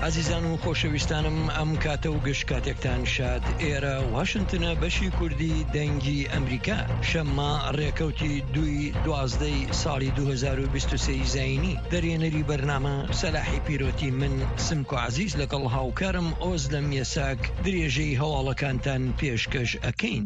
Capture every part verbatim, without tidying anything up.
عزیزان و خۆشەویستانم ئەم کاتە و گشت کاتێکتان شاد ئێرە واشنگتنە بەشی کوردی دەنگی ئەمریکا شەممە ڕێکەوتی دوی دوازدەی ساڵی دوو هەزار و بیست و سێ زاینی دەرێنەری بەرنامە سەلاحی پیرۆتی من سمک و عزیز لەگەڵ هاوکارم ئۆز لە میێساک درێژەی هەواڵەکانتان پێشکەش ئەکەین.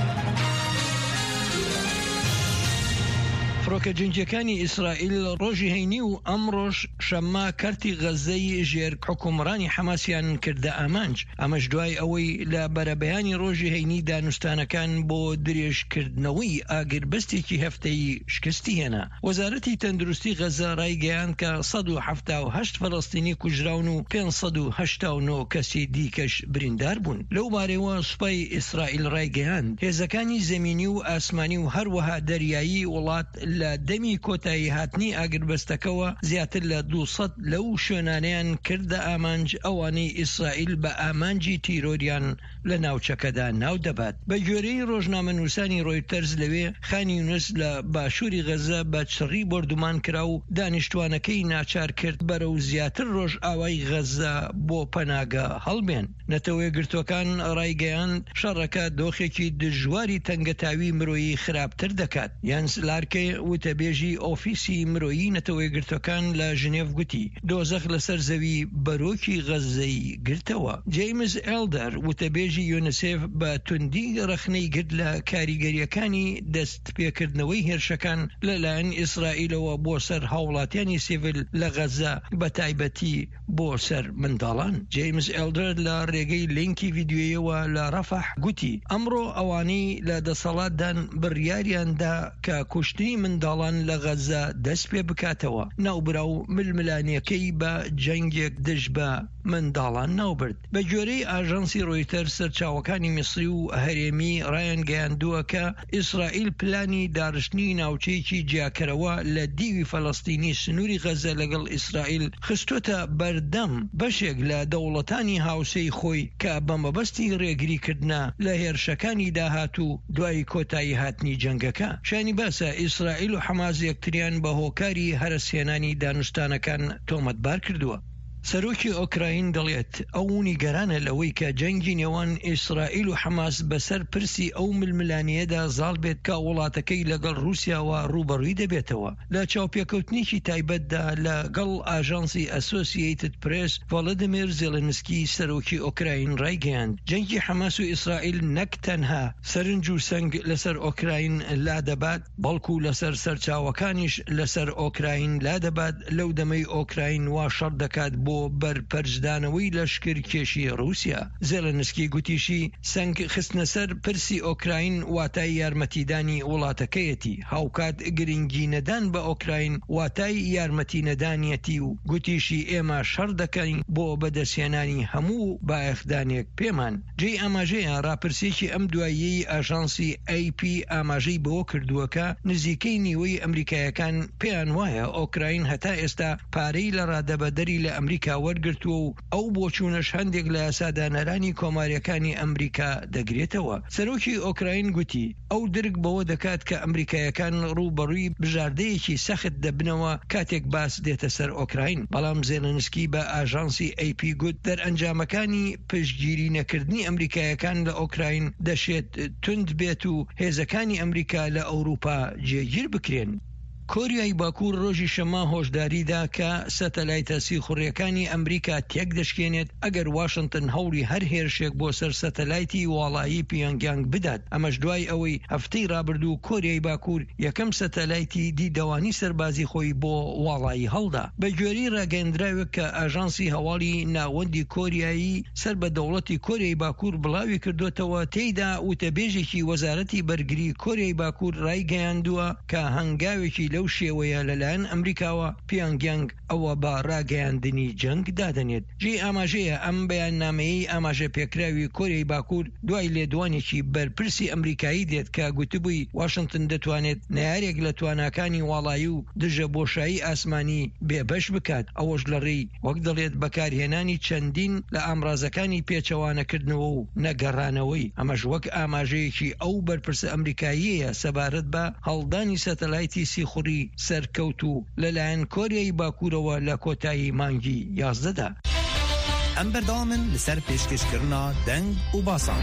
فڕۆکە جنگیەکانی ئیسرائیل ڕۆژی هەینی و ئەمڕۆژ شەممە کارتی غەزەی ژێر حکومڕانی حەماسیان کردە ئامانج. ئەمەش دوای ئەوەی لە بەرەبەیانی ڕۆژی هەینی دانوستانەکان بۆ درێژکردنەوەی ئاگربەستێکی هەفتەی شکستی هێنا. وەزارەتی تەندروستی غەزە ڕایگەیاند کە سەد و هەفتە و هەشت فەڵەستینی کوژراون و پێنج سەد و هەشتا و نۆ کەسی دیکەش بریندار بوون. لەو بارەوە سوپای ئیسرائیل ڕایگەیاند هێزەکانی زەمینی و ئاسمانی و هەروەها دەریایی وڵات لە دەمی کۆتایی هاتنی ئاگربەستەکەوە زیاتر لە دووسەد لەو شوێنانیان کردە ئامانج ئەوانەی ئیسرائیل بە ئامانجی تیرۆریان لە ناوچەکەدا ناو دەبات. بە گوێرەی ڕۆژنامە نووسانی ڕۆیتەرز لەوێ خانی یونس لە باشووری غەزە بە چڕی بردومان کرا و دانیشتوانەکەی ناچار کرد بەرەو زیاتر ڕۆژ ئاوای غەزە بۆ پەناگە هەڵبێن. نەتەوەی گرتوەکان ڕایگەیاند شەڕەکە دۆخێکی دژواری تەنگەتاوی مرۆیی خراپتر دەکات. یانس لارکێ وتەبێژی ئۆفیسی مرۆیی نەتەوەی گرتوەکان لە ژنێڤ گوتی دۆزەخ لەسەر زەوی بەرۆکی غەزەی گرتەوە. جەیمز ئێلدەر وتەبێژی یونسێف بە توندی ڕەخنەی گرت لە کاریگەریەکانی دەست پێکردنەوەی هێرشەکان لەلایەن ئیسرائیلەوە بۆ سەر هاوڵاتیانی سیڤیل لە غەزە بە تایبەتی بۆ سەر منداڵان. جەیمز ئێلدەر لە ڕێگەی لینکی ڤیدیۆیەوە لە ڕەفەح گوتی ئەمڕۆ ئەوانەی لە دەسەڵاتدان بڕیاریاندا کە کوشتنی منداڵان لە غەزە دەست پێ بکاتەوە ناوبرا و ململانیەکەی بە جەنگێک دژ بە منداڵان ناوبرد. بە گوێرەی ئاژانسی ڕۆیتەر سەرچاوەکانی میسری و هەرێمی ڕایان گەیاندووە کە ئیسرائیل پلانی داڕشتنی ناوچەیەکی جیاکەرەوە لە دیوی فەڵەستینی سنووری غەزە لەگەڵ ئیسرائیل خستۆتە بەردەم بەشێک لە دەوڵەتانی هاوسەی خۆی کە بە مەبەستی ڕێگریکردنە لە هێرشەکانی داهاتوو دوای کۆتایی هاتنی جەنگەکە. شانی باسە ئیسرائیل و حەماس یەکتریان بە هۆکاری هەرسێنانی دانوستانەکان تۆمەتبار کردووە. سەرۆکی ئۆکراین دەڵێت ئەو نیگەرانە لەوەی کە جەنگی نێوان ئیسرائیل و حەماس بەسەر پرسی ئەو ململانیەدا زاڵ بێت کە وڵاتەکەی لەگەڵ رووسیاوە ڕوبەڕووی دەبێتەوە. لە چاوپێکەوتنیی تایبەتدا لەگەڵ ئاژانسی ئەسۆسییتد پرێس ڤڵەدیمیر زێلەنسکی سەرۆکی ئۆکراین ڕایگەیاند جەنگی حەماس و ئیسرائیل نەک تەنها سەرنج و سەنگ لەسەر ئۆکراین لادەبات بەڵکو لەسەر سەرچاوەکانیش لەسەر ئۆکراین لادەبات. لەو دەمەی ئۆکراین وا شەڕ دەکات بۆ بەرپەرجدانەوەی لەشکر کێشی رووسیا. زێلەنسکی گوتیشی سەنگ خستنە سەر پرسی ئۆکراین واتای یارمەتیدانی وڵاتەکەیەتی. هاوکات گرنگی نەدان بە ئۆکراین واتای یارمەتی نەدانیەتی و گوتیشی ئێمە شەڕ دەکەین بۆ بەدەستهێنانی هەموو بایەخدانێک پێمان. جێی ئاماژەیە راپرسێکی ئەم دواییەی ئاژانسی ئەی پی ئاماژەی بەوە کردووەکە نزیکەی نیوەی ئەمریکایەکان پێیان وایە ئۆکراین هەتا ئێستا پارەی لە ڕادەبەدەری لە ئەمریکا وەرگرتووە و ئەو بۆچوونەش هەندێک لە یاسادانەرانی کۆماریەکانی ئەمریکا دەگرێتەوە. سەرۆکی ئۆکراین گوتی ئەو درک بەوە دەکات کە ئەمریکایەکان ڕووبەڕووی بژاردەیەکی سەخت دەبنەوە کاتێک باس دێتە سەر ئۆکراین. بەڵام زێلەنسکی بە ئاژانسی ئەی پی گوت دەرئەنجامەکانی پشتگیری نەکردنی ئەمریکایەکان لە ئۆکراین دەشێت تند بێت و هێزەکانی ئەمریکا لە ئەوروپا جێگیر بکرێن. کۆریای باکوور ڕۆژی شەممە هۆشداریدا کە سەتەلایتە سیخوڕیەکانی ئەمریکا تێک دەشکێنێت ئەگەر واشنگتن هەوڵی هەر هێرشێک بۆ سەر سەتەلایتی واڵایی پیۆنگیانگ بدات. ئەمەش دوای ئەوەی هەفتەی ڕابردوو کۆریای باکوور یەکەم سەتەلایتی دیدەوانی سەربازی خۆی بۆ واڵایی هەڵدا. بە گوێرەی ڕاگەیەندراوێت کە ئاژانسی هەواڵی ناوەندی کۆریایی سەر بە دەوڵەتی کۆریای باکوور بڵاوی کردوێتەوە تێیدا وتەبێژێکی وەزارەتی بەرگری کۆریای باکوور ڕایگەیاندووە کە هەنگاوێکی لەو شێوەیە لەلایەن ئەمریکاوە پیۆنگیانگ ئەوە بە ڕاگەیاندنی جەنگ دادەنێت. ژێی ئاماژەیە ئەم بەیاننامەیەی ئاماژە پێکراوی کۆریای باکوور دوای لێدوانێکی بەرپرسی ئەمریکایی دێت کە گوتبووی واشنگتن دەتوانێت نارێک لە تواناکانی واڵایی و دژە بۆشایی ئاسمانی بێبەش بکات. ئەوەش لە ڕێی وەک دەڵێت بەکارهێنانی چەندین لە ئامرازەکانی پێچەوانەکردنەوە و نەگەڕانەوەی. ئەمەش وەک ئاماژەیەکی ئەو بەرپرسە ئەمریکاییەیە سەبارەت بە هەڵدانی سەتەلایتی سیخوڕی سەرکەوت و لەلایەن کۆریای باکوورەوە لە کۆتایی مانگی یازدەدا. ام بردامن لسر پیشکش کرنا دنگ و باسان.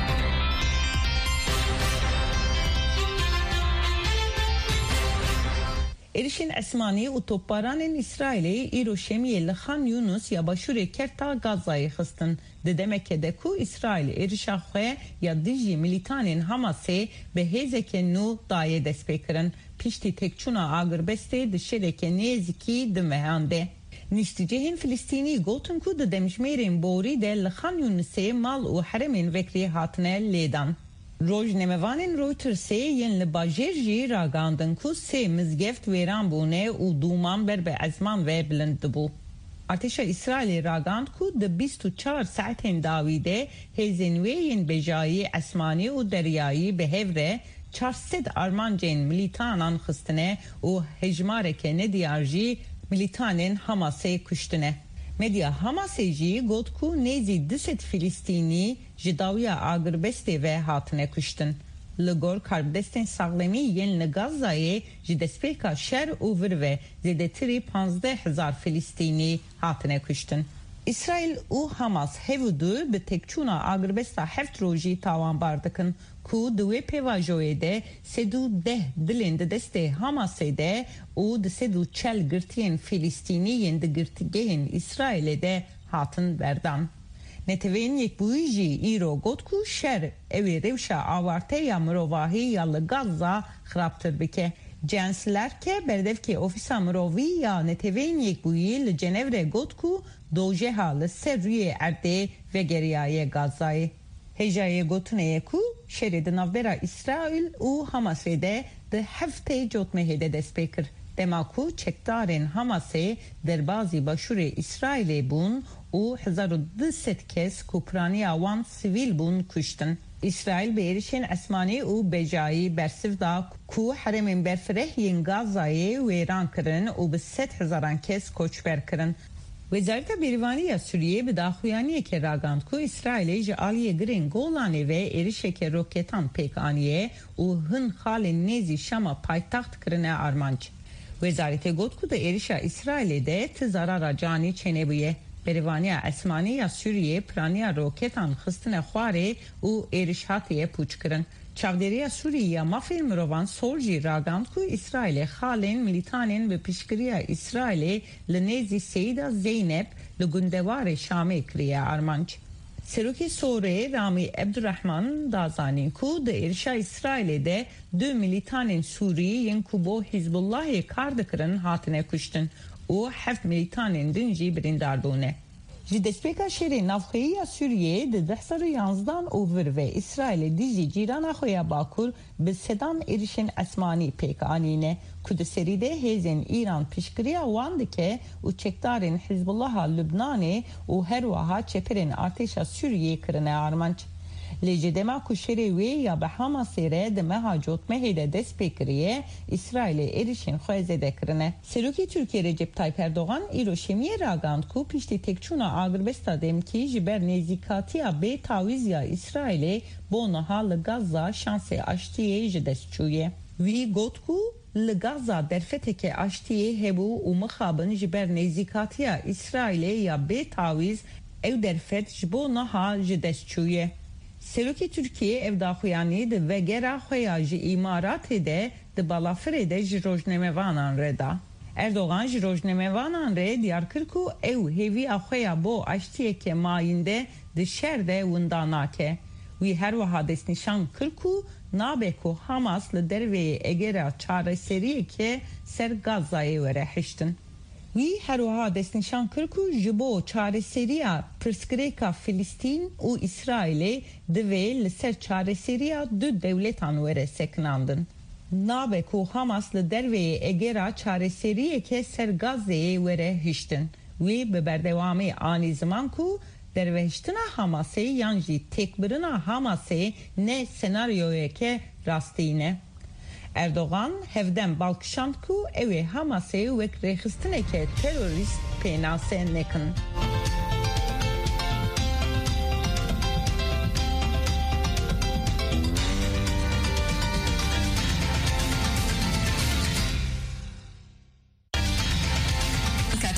ارشین اسمانی و توپاران اسرائیلی ایرو شمیه لخان یونس یا باشور کرتا گازای خستن. ددمک دکو اسرائیل ارشا خواه یا دیجی ملیتانین هماسه به هزک نو دایه دست بکرن. پیشتی تکچونا آگر بسته دشرک نیزکی دمهانده. نشتیجهین فلسطینی گوتن کو ددمجمیرین بوری ده لخان یونسه مال و حرمین وکری هاتنه لیدان. روزنامه‌وانین رویترز ین لباجرجی راگاندن کو سه مزگفت ویران بونه و دومان بر به ازمان و بلند بو. ارتش اسرائیل راگاند کو د بیست و چهار ساعتین داویده هزینوین بجایی اسمانی و دریایی به هفره چهارصد آرمانجین ملیتانان خستنه و هجمارک ندیارجی ملیتانین حماسه کشتنه. مدیا هماسیجی گفت کو نیزی دوست فلسطینی جداوی آگربسته و هاتنه کشتن. لگور کاربدستن ساغلمی ین لگازای جدسپیکا شر اوور و زیده تری پانزده هزار فلسطینی هاتنه کشتن. اسرائیل او حماس هفودو به تکچونا آگربستا هفت روژی تاوان باردکن کو دوی پیواجوی ده سدو ده دلند دسته حماسه ده او ده سدو چل گرتین فلسطینی ین ده گرتگین اسرائیل ده هاتن بردان. نتوین یک بویجی ایرو گود کو شر اوی روشا آوارته یا مروواهی یا لگازا خرابتر بکه. جانسلر که بردف که اوفیسا مرووی یا نتوین یک بویی لجنور گود کو دوجه حال سر روی ارده و گریای گازای. هجای گوتنه کو شرید نوبرا اسرائیل و حماس ده ده هفته جوتمه ده دست بکر. دماکو چکدارین حماسه در بازی باشور اسرائیل بون و هزار و دویست کس کوپرانی آوان سیویل بون کشتن. اسرائیل به ایرشین اسمانی و بجایی برسف دا کو حرمین برفره ین گازای ویران کرن و به ست هزاران کس کوچبر کرن. وزارت بیروانی سوریه به داخویانی که راگاند کو اسرائیل جعالی گرین گولانی و ایرشک روکتان پیکانیه و هن خال نیزی شما پایتخت کرنه آرمانچ. وزارت گفت که در ایرشا اسرائیل ده تزارا جانی چنه بویه. بیروانی اسمانی یا سوریه پرانی روکتان خستن خواره و ایرشاتی پوچ کرن. چاودری سوریه مافین مروان سولجی راگاند کو اسرائیل خالین ملیتانین به پیشگیری اسرائیل لنیزی سیدا زینب لگندوار شامی کریه آرمانچ. سروکی سوره رامی عبدالرحمن دازانین کو ده ارشا اسرائیل ده دو ملیتانین سوری ین کوبو حزب الله کارد کرن هاتنه کشتن و هفت ملیتانین دنجی برینداردونه. جدسپیکا شهر نافخی سوریه ده ده سال یازدان اوور و اسرائیل دیجی جیران خویا باکور به سدان ایرشن اسمانی پیک آنینه کد سریده هزین ایران پیشگیری وانده که و چکدارین حزب الله لبنانه و هر واها چپرین ارتش سوریه کرنه آرمانچ. لیجه دما کشیره وی یا به همه سیره دمه ها جوت مهیده دست بکریه اسرائیل ایرشین خواه ده کرنه. سروکی ترکیه رجب تایپ اردوغان ایرو شمیه راگاند کو پیشتی تکچونا آگربستا دم کی جبر نیزیکاتیا به تاویزیا اسرائیل بونها لگازا شانس اشتیه جدست چویه. وی گوت کو لگازا در فتک اشتیه هبو و مخابن جبر نیزیکاتیا اسرائیل یا به تاویز او در فت جبونها جدست چویه. سلوکی ترکیه evdaxuyani de vegera xoyajı imarat de de balafre de jirojnemevanan reda. Erdoğan jirojnemevanan re diyar kırku ev hevi axoya bo aştiye ke mayinde de şerde undanake. Vi her vahades nişan kırku nabeku Hamas le derve egera çare seriye ke ser Gaza'ya vere hiştin. وی هروها دستنشان کرکو جبو چاره سریا پرسکریکا فلسطین و اسرائیل دوی لسر چاره سریا دو دولتان وره سکناندن. نابه کو حماس لدروی اگرا چاره سریه که سر گازه وره هشتن. وی به بردوامی آنی زمان کو دروهشتنا حماسه یانجی تکبرنا حماسه نه سناریوی که راستینه. Erdoğan hevden balkışand ku evi Hamas'e ve rehistine ke terörist penase nekin.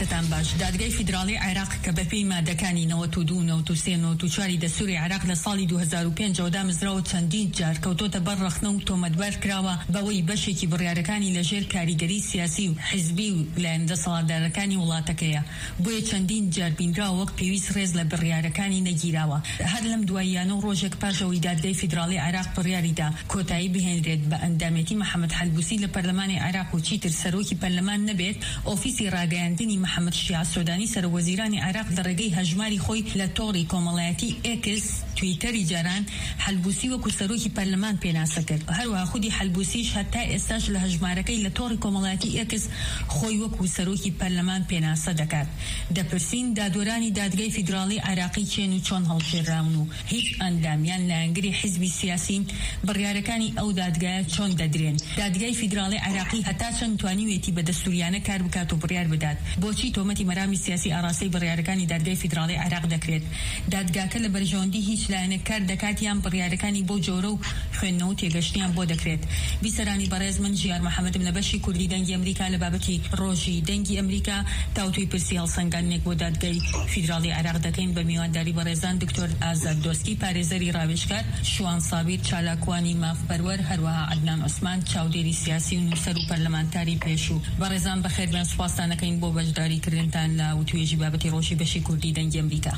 کاتتان باش. دادگای فیدرالی عراق کە بەپێی مادەکانی نەوەت و دوو نەوەت و سێ نەوەت و چواری دەستوری عراق لە ساڵی دوو هەزار و پێنج دامەزراوە چەندین جار کەوتۆتە بەر ڕەخنە و تۆمەتبەر کراوە بەوەی بەشێکی بڕیارەکانی لەژێر کاریگەری سیاسی و حیزبی و لایەن دەسەڵاتدارەکانی وڵاتەکەیە. بۆیە چەندین جار بینراوە وەک پێویست ڕێز لە بڕیارەکانی نەگیراوە. هەر لەم دواییانە و ڕۆژێک پاشەوەی دادگای فیدرالی عراق بڕیاریدا کۆتایی بهێنرێت بە ئەندامێتی محەممەد حەلبوسی لە پەرلەمانی عراق و چیتر سەرۆکی پەرلەمان نەبێت، ئۆفیسی ڕاگەیاندنی محەممەد شیع سۆدانی سەرۆەوەزیرانی عراق لە ڕێگەی هەژماری خۆی لە تۆڕی کۆمەڵایەتی ئێکس تویتەری جاران حەلبوسی وەکو سەرۆکی پەرلەمان پێناسە کرد. هەروەها خودی حەلبوسیش هەتا ئێستاش لە هەژمارەکەی لە تۆڕی کۆمەڵایەتی ئێکس خۆی وەکو سەرۆکی پەرلەمان پێناسە دەکات. دەپرسین دادوەرانی دادگای فیدرالی عراقی چێن و چۆن هەڵگێڕراون و هیچ ئەندامیان لایەنگری حیزبی سیاسی بڕیارەکانی ئەو دادگایە چۆن دەدرێن. دادگای فیدرالی عراقی هەتا چەند توانیوێتی بە دەستوریانە کار بکات و بڕیار بدات. بۆچی تۆمەتی مەرامی سیاسی ئاراستەی بڕیارەکانی دادگای فیدرالی عراق دەکرێت؟ دادگاکە لە بەرژەوەندی هیچ لایەنێک کار دەکات یان بڕیارەکانی بۆ جۆرە و خوێندنەوە و تێگەشتیان بۆ دەکرێت؟ بیسەرانی بەڕێز، من ژیار محەممەدم لە بەشی کوردی دەنگی ئەمریکا لە بابەتی ڕۆژی دەنگی ئەمریکا تاوتوی پرسی هەڵسەنگاندنێک بۆ دادگای فیدرالی عراق دەکەین بە میوانداری بەڕێزان دکتۆر ئازاد دۆسکی پارێزەری ڕاوێژکار، شوان سابیر چالاکوانی مافبەروەر، هەروەها عەدنان عوسمان چاودێری سیاسی و نووسەر و پەرلەمانتاری پێشوو. بەڕێزان بەخێر بێن، سوپاسانەکەین بۆ بەشداری کردنتان لە وتوێژی بابەتی ڕۆژی بەشی کوردی دەنگی ئەمریکا.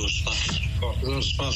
زۆر سپاس.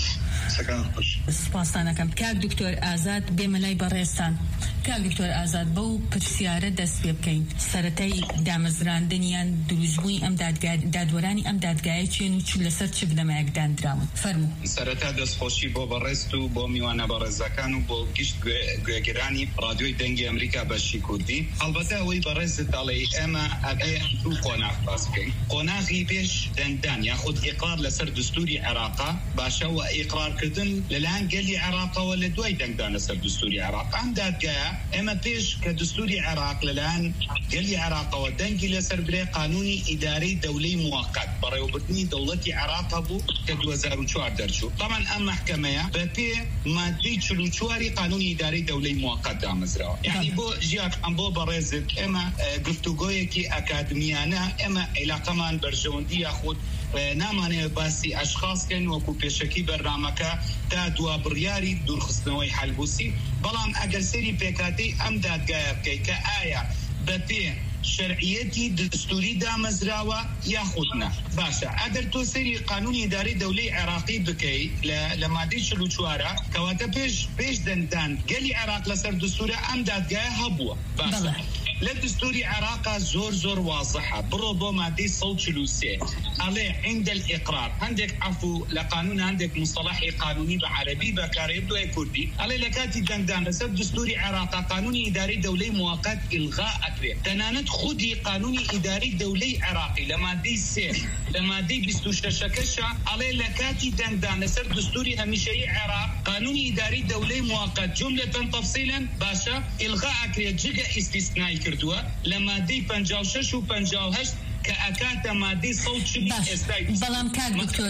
سپاسانەکەم. کاک دکتۆر ئازاد بێمە لای بەڕێزتان. کاک دکتۆر ئازاد، بەو پرسیارە دەست پێ بکەین. سەرەتای دامەزراندنیان دروستبووی ئەم دادوەرانی ئەم دادگایە چێن و چ لەسەر چ بنەمایەک دانراون؟ فەرموو. سەرەتا دەستخۆشی بۆ بەڕێست و بۆ میوانە بەڕێزەکان و بۆ گشت گوێگرانی ڕادیۆی دەنگی ئەمریکا بەشی کوردی. هەڵبەتە ئەوەی بەڕێزت دەڵێ ئێمە ئەبێ دوو قۆناغ باس بکەین. قۆناغی پێش دەنگدان یاخود ئیقرار لەسەر دستوری عێراقا باشە و ئیقرارکردن لەلایەن گەلی عێراقەوە لە دوای دەنگدان لەسەر دستوری عێراق. ئەم دادگایە ئێمە پێش کە دستوری عێراق لەلایەن گەلی عێراقەوە دەنگی لەسەر برێ قانونی ئیدارەی دەولەی موقت بەڕێوەبردننی دەوڵەتی عێراق بوو کە دوو هەزار و چوار دەرچوو. طبعا ئەم محکەمەیە بەپێ مادەی چل و چواری قانونی ئیدارەی دەولەی موقت دامەزراوە. یعنی بۆ ژیان ئەم بۆ بەڕێزت ئێمە گفتوگۆیەکی ئەکادمیانە ئێمە عیلاقەمان بەرژەوەندی یاخود نامانەوێت باسی ئەشخاصکەن وەکو پێشەکی بەرنامەکە تا دوا بڕیاری دوورخستنەوەی حەلبوسی. بەڵام ئەگەر سەری پێکاتەی ئەم دادگایە بکەیت کە ئایا بەپێ شرعیەتی دستوری دامەزراوە یاخود نە، باشە ئەگەر تۆ سەری قانونی ئیدارەی دەولەی عێراقی بکەیت لە مادەی چل و چوارە کەواتە پێش پێش دەنگدان گەلی عێراق لەسەر دستورە ئەم دادگایە هەبووە. باشە لە دستوری عێراقا زۆر زۆر واضحە، بڕۆ بۆ مادەی سەد و چل و سێ ئەڵێ عند الإقرار. هەندێک عفو لە قانون هەندێک مصطلحی قانونی بە عەرەبی بەکارێت دوای کوردی ئەڵێ لە کاتی دەنگدان لەسەر دستوری عێراقا قانونی ئیدارەی دەولەی موقت ئیلغا ئەکرێت. تەنانەت خودی قانونی ئیدارەی دەولەی عێراقی لە مادەی سێ لە مادەی بیست و شەشەکەشە ئەڵێ لە کاتی دەنگدان لەسەر دستوری هەمیشەیی عێراق قانونی ئیدارەی دەولەی موقت جملەتەن تەفسیلەن باشە ئیلغا ئەکرێت جگە ئیستیسنای کردووە لە مادەی پەنجا و شەش و پەنجا و هەشت کە ئەکاتە مادەی سەد و چل ئێستای. بەڵام کاک دکتۆر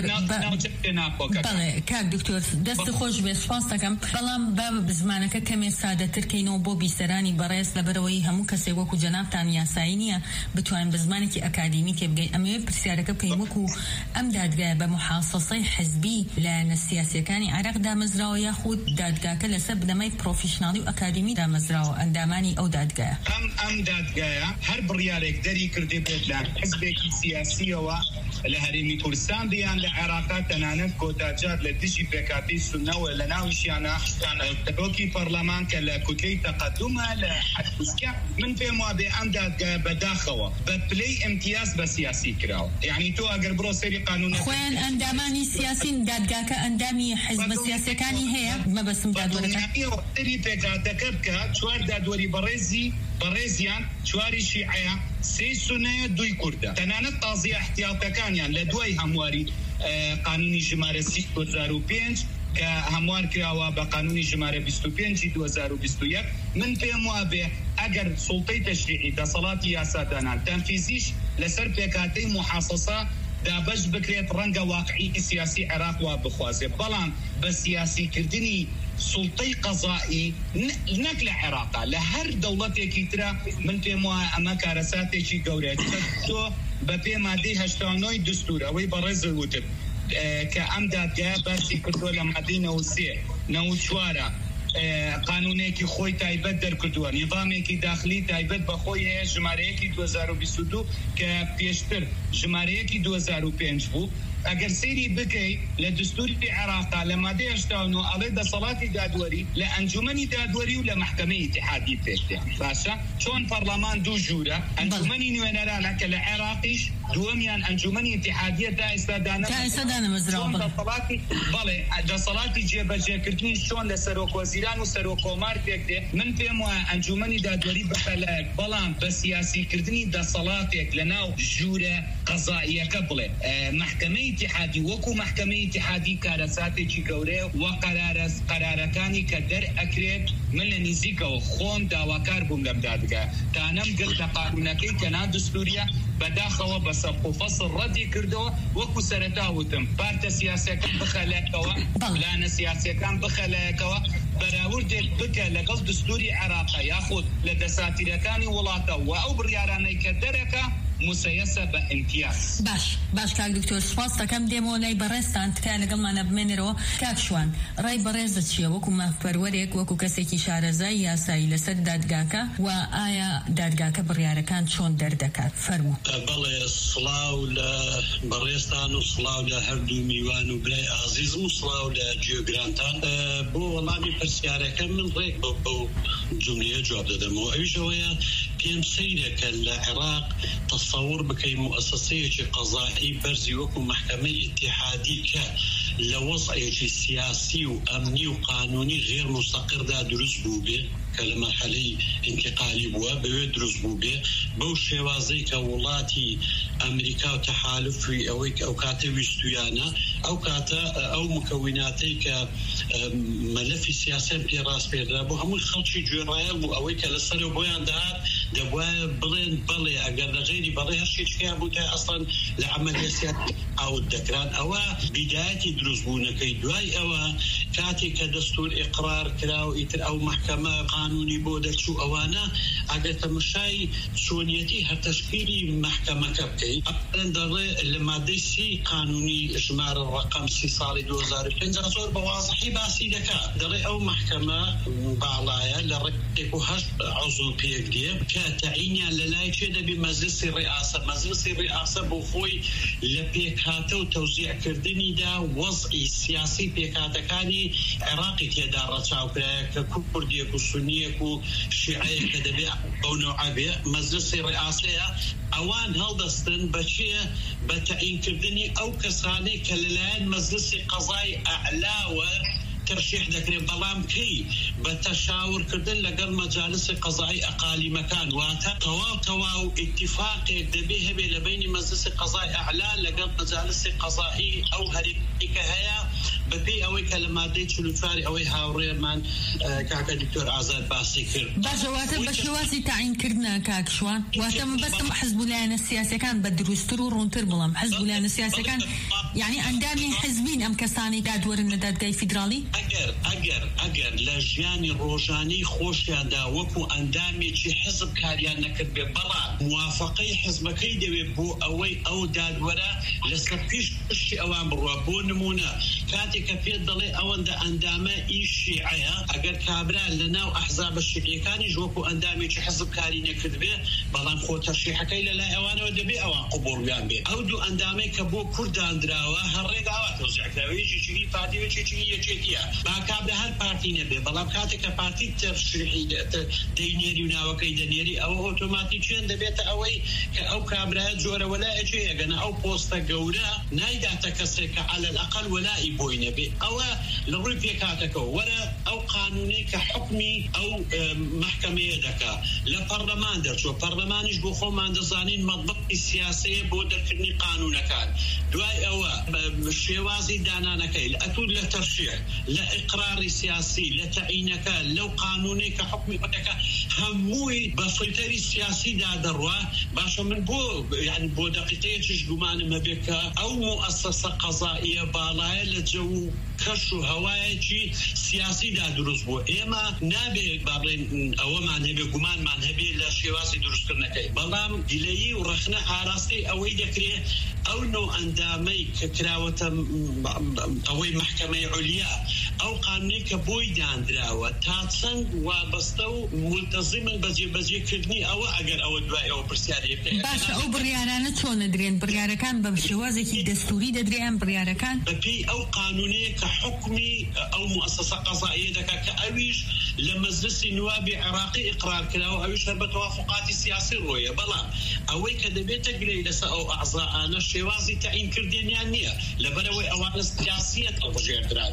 بەڵێ کاک دکتۆر دەست خۆش بێ، سپاس دەکەم. بەڵام با زمانەکە کەمێ سادەترکەینەوە بۆ بیستەرانی بەڕێز لەبەرەوەی هەموو کەسێک وەکو جەنابتان یاسایی نییە بتوانین بە زمانێکی ئەکادیمی تێ بگەین. ئەمەوێت پرسیارەکە بکەین وەکو ئەم دادگایە بە محاسەسەی حزبی لایەنە سیاسیەکانی عێراق دامەزراوە یاخود دادگاکە لەسەر بنەمای پرۆفیشناڵی و ئەکادیمی دامەزراوە ئەندامانی ئەو دادگایە؟ ئەم ئەم دادگایە هەر بڕیارێک دەری کردێ بێت لە حزبێکی سیاسیەوە لە هەرێمی کوردستان بیان لە عێراقا تەنانەت کۆتاجار لە دژی پێکاتەی سونەوە لە ناویشیانە تەرۆکی پەرلەمان کە لە کوتەی تەقەدومە لە حەدبوسکە. من پێم وابێ ئەم دادگایە بەداخەوە بە پلەی ئیمتیاز بە سیاسی کراوە. یعنی تۆ ئەگەر بڕۆ سەری قانون خۆیان ئەندامانی سیاسین دادگاکە ئەندامی حیزب سیاسیەکانی هەیە مەبەستم دادوەرەکە سەری پێکاتەکە بکە چوار دادوەری بەڕێزی بەڕێزیان چواری شیعەیە سێ سونەیە دوی کوردە. تەنانەت تازی احتیاطەکانیان لە دوای هەمواری قانونی ژمارە سی دوو هەزار و پێنج کە هەموار کراوە بە قانونی ژمارە بیست و پێنج دوو هەزار و بیست و یەک. من پێم وابێ ئەگەر سوڵتەی تەشریعی دەسەڵاتی یاسادانان تەنفیزیش لەسەر پێکاتەی محاسەسە دابش بکرێت ڕەنگە واقعی سیاسی عێراق وا بخوازێ، بەڵام بە سیاسیکردنی سلطەی قەزایی نەک لە عێراقا لە هەر دەوڵەتێکی ترا من پێم وایە ئەمە کارەساتێکی گەورەیە تۆ بە پێ مادەی هەشتا و نۆی دستور ئەوەی بەڕێز وتر کە ئەم دادگایە باسی کردووە لە مادەی نەوە سێ نەوە چوارە قانونێکی خۆی تایبەت دەرکردووە نیظامێکی داخلی تایبەت بەخۆی هەیە ژمارەیەکی دوو هەزار و بیست و دوو کە پێشتر ژمارەیەکی دوو هەزار و پێنج بوو ئەگەر سەیری بکەیت لە دستوری عێراقا لە مادەی هەشتا و نۆ ئەڵێ دەسەڵاتی دادوەری لە ئەنجومەنی دادوەری و لە محکەمەی ئیتحادی پێشتێ باشە چۆن پەرلەمان دوو ژوورە ئەنجومەنی نوێنەرانە کە لە عێراقیش دووەمیان ئەنجومەنی ئیتحادیە تا ئێستا دەسەڵاتی بەڵێ دەسەڵاتی جێبەجێکردنی چۆن لە سەرۆکوەزیران و سەرۆکۆمار پێکدێ من پێم وایە ئەنجومەنی دادوەری بەخەلایەک بەڵام بە سیاسیکردنی دەسەڵاتێک لە ناو ژوورە قەزاییەکە بڵێ محکەمەی اتحادی وەکو محکەمەی اتحادی کارەساتێکی گەورەیە و قەرارە قەرارەکانی کە دەرئەکرێت من لە نزیکەوە خۆم داواکار بووم لەم دادگا تانەم گرت لە قانونەکەی کە نادستوریە بەداخەوە بە سەبق و فەسڵ ڕەتی کردەوە وەکو سەرەتا وتم پارتە سیاسیەکان بخەلایەکەوە پلانە سیاسیەکان بخەلایەکەوە بەراوردێک بکە لەگەڵ دستوری عێراقا یاخود لە دەساتیرەکانی وڵاتە و ئەو بڕیارانەی کە دەرەکە مسەیەسە بە ئیمتیاز. باش باش کاک دکتۆر سپاس دەکەم دێمەوە لای بەڕێستان تکایە لەگەڵمانە بمێنەرەوە. کاک شوان ڕای بەڕێزت چییە وەکو مافپەروەرێک وەکو کەسێکی شارەزای یاسایی لەسەر دادگاکە و ئایا دادگاکە بڕیارەکان چۆن دەردەکات؟ فەرموو. بەڵێ سڵاو لە بەڕێستان و سڵاو لە هەردوو میوان و برای ئازیزم و سڵاو لە گوێگرانتان. بۆ وەڵامی پرسیارەکە من ڕێک بە جملەیە جواب دەدەمەوە. ئەویش ئەوەیە پێم سەیرەکە لە عێراق تصور بکەی مؤسسەیەکی قەزایی بەرزی وەکو محکەمەی ئیتحادی کە لە وەزعێکی سیاسی و ئەمنی و قانونی غێر مستەقردا دروست بوو بێ کە لە مەرحەلەی انتقالی بووە بەوێ دروست بوو بێ بەو شێوازەی کە وڵاتی ئەمریکا و تەحالفی ئەوەی ئەو کاتە ویستویانە ئەو کاتە ئەو مکەویناتەی کە مەلەفی سیاسەن پێ ڕاست پێدرا بوو هەمووی خەڵکی گوێڕایە بوو ئەوەی کە لەسەرەوە بۆیان دەهات دەبوایە بڵێن بەڵێ ئەگەر لە غێری بەڵێ هەر شتێکیان بوو تا ئەسڵەن لە عەمەلیە سیاسی ئاوت دەکران. ئەوە بیدایەتی دروستبوونەکەی دوای ئەوە کاتێک کە دەستور ئیقرار کرا و ئیتر ئەو محکەمە قانونی بۆ دەرچوو ئەوانە ئەگەر تەماشای چۆنیەتی هەر تەشکیلی محکەمەکە بکەیت ئەڵێن دەڵێ لە مادەی سی قانونی ژمارە ڕەقەم سی ساڵی دوو هەزار و پێنج زۆر بە واضحی باسی دەکات دەڵێ ئەو محکەمە باڵایە لە ڕێک و هەشت عەزو پێک دێ کە تەعینیان لە لای چێ دەبی مەجلیسی ڕئاسە مەجلیسی ڕئاسە بۆ خۆی لە پێکهاتە و تەوزیعکردنیدا وەزعی سیاسی پێکهاتەکانی عێراقی تێدا ڕەچاوکرایە کە کوردیەک و سونیەک و شیعەیە کە دەبێ ئەو نوعە بێ مەجلیسی ڕئاسەیە ئەوان هەڵدەستن بەچێ بە تەعینکردنی ئەو کەسانەی کە لەلایەن مەجلیسی قەزای ئەعلاوە ترشیح دەکرێت بەڵام کەی بە تەشاورکردن لەگەڵ مەجالسی قەزایی ئەقالیمەکان واتە تەواو تەواو ئیتیفاقێک دەبێ هەبێ لە بینی مەجلیسی قەزای ئەعلا لەگەڵ مەجالسی قەزایی ئەو هەرێکی کە هەیە بەپێی ئەوەی کە لە مادەی چل و چوار ئەوەی هاوڕێمان کاکە دکتۆر ئازاد باسی کرد. باشە واتە بە شێوازی تەعینکردنە کاک شوان واتە من بەستم حزب لایەنە سیاسیەکان بە دروستتر و ڕوونتر بڵم حزب لایەنە سیاسیەکان یعنی ئەندامی حزبین ئەم کەسانی دادوەرن لە دادگای فیدراڵی ئەگەر ئەگەر ئەگەر لە ژیانی ڕۆژانەی خۆشیاندا وەکو ئەندامێکی حزب کاریان نەکرد بێ بەڵام موافقەی حزبەکەی دەوێت بۆ ئەوەی ئەو دادوەرە لەسەر پیش پشتی ئەوان بڕوە. بۆ نمونە کاتێک کە پێت دەڵێ ئەوەندە ئەندامە ئیش شیعەیە ئەگەر کابرا لە ناو ئەحزابە شیعیەکانیش وەکو ئەندامێکی حزب کاری نەکرد بێ بەڵام خۆ تەرشیحەکەی لەلای ئەوانەوە دەبێ ئەوان قبوڵیان بێ. ئەو دوو ئەندامەی کە بۆ کورداندراوە هەر ڕێگا ئەوە تەوزیعکراوەیەکی چی پارتیەکی یەکێتیە با کابرا هەر پارتی نەبێ بەڵام کاتێک کە پارتی تەرشیحی دەینێری و ناوەکەی دەنێری ئەوە ئۆتۆماتیکیان دەبێتە ئەوەی کە ئەو کابرایە جۆرە وەلایەکی ئەگەنە ئەو پۆستە گەورە نایداتە کەسێک کە عەلە الئەقەل وەلای بۆی نەبێ. ئەوە لە ڕووی پێکاتەکەەوە وەرە ئەو قانونی کە حکمی ئەو محکەمەیە دەکا لە پەرلەمان دەرچوە پەرلەمانیش بۆ خۆمان دەزانین مەطبەقی سیاسەیە بۆ دەرکردنی قانونەکان دوای ئەوە شێوازی دانانەکەی لە ئەتود لە تەرشیح لە ئیقراری سیاسی لە تەعینەکە لەو قانونی کە حکمی بەدەکە هەمووی بە فیلتەری سیاسی دادەڕوە. باشە من بۆ یعنی بۆ دەقیقەیەکیش گومانم هەبێ کە ئەو مؤسسە قەزائیە باڵایە لە جو کەش و هەوایەکی سیاسیدا دروست بوو. ئێمە نابێ بابڵێن ئەوەمان هەبێ گومانمان هەبێ لە شێوازی دروستکردنەکەی، بەڵام دیلەیی و ڕەخنە ئاراستەی ئەوەی دەکرێت ئەو نوع ئەندامەی کە کراوەتە ئەوەی محکەمەی عولیا ئەو قانونی کە بۆی دانراوە تا چەند وابەستە و ملتەزیمن بە جێبەجێکردنی ئەوە ئەگەر ئەوە دوای ئەوە پرسیاری بکەین. باشە ئەو بڕیارانە چۆن دەدرێن؟ بڕیارەکان بە شێوازێکی دەستوری دەدرێن بڕیارەکان بەپێی ئەو قانونەیە کە حکمی ئەو مؤسسە قەزائیە دەکات کە ئەویش لە مەجلسی نوابی عێراقی ئیقرار کراوە، ئەویش هەر بە تەوافقاتی سیاسی ڕۆیە. بەڵام ئەوەی کە دەبێتە گرەی لەسەر ئەو ئەعزائانە شێوازی تەعیینکردنیان نییە، لەبەرەوەی ئەوانە سیاسیەت هەڵبژێردران،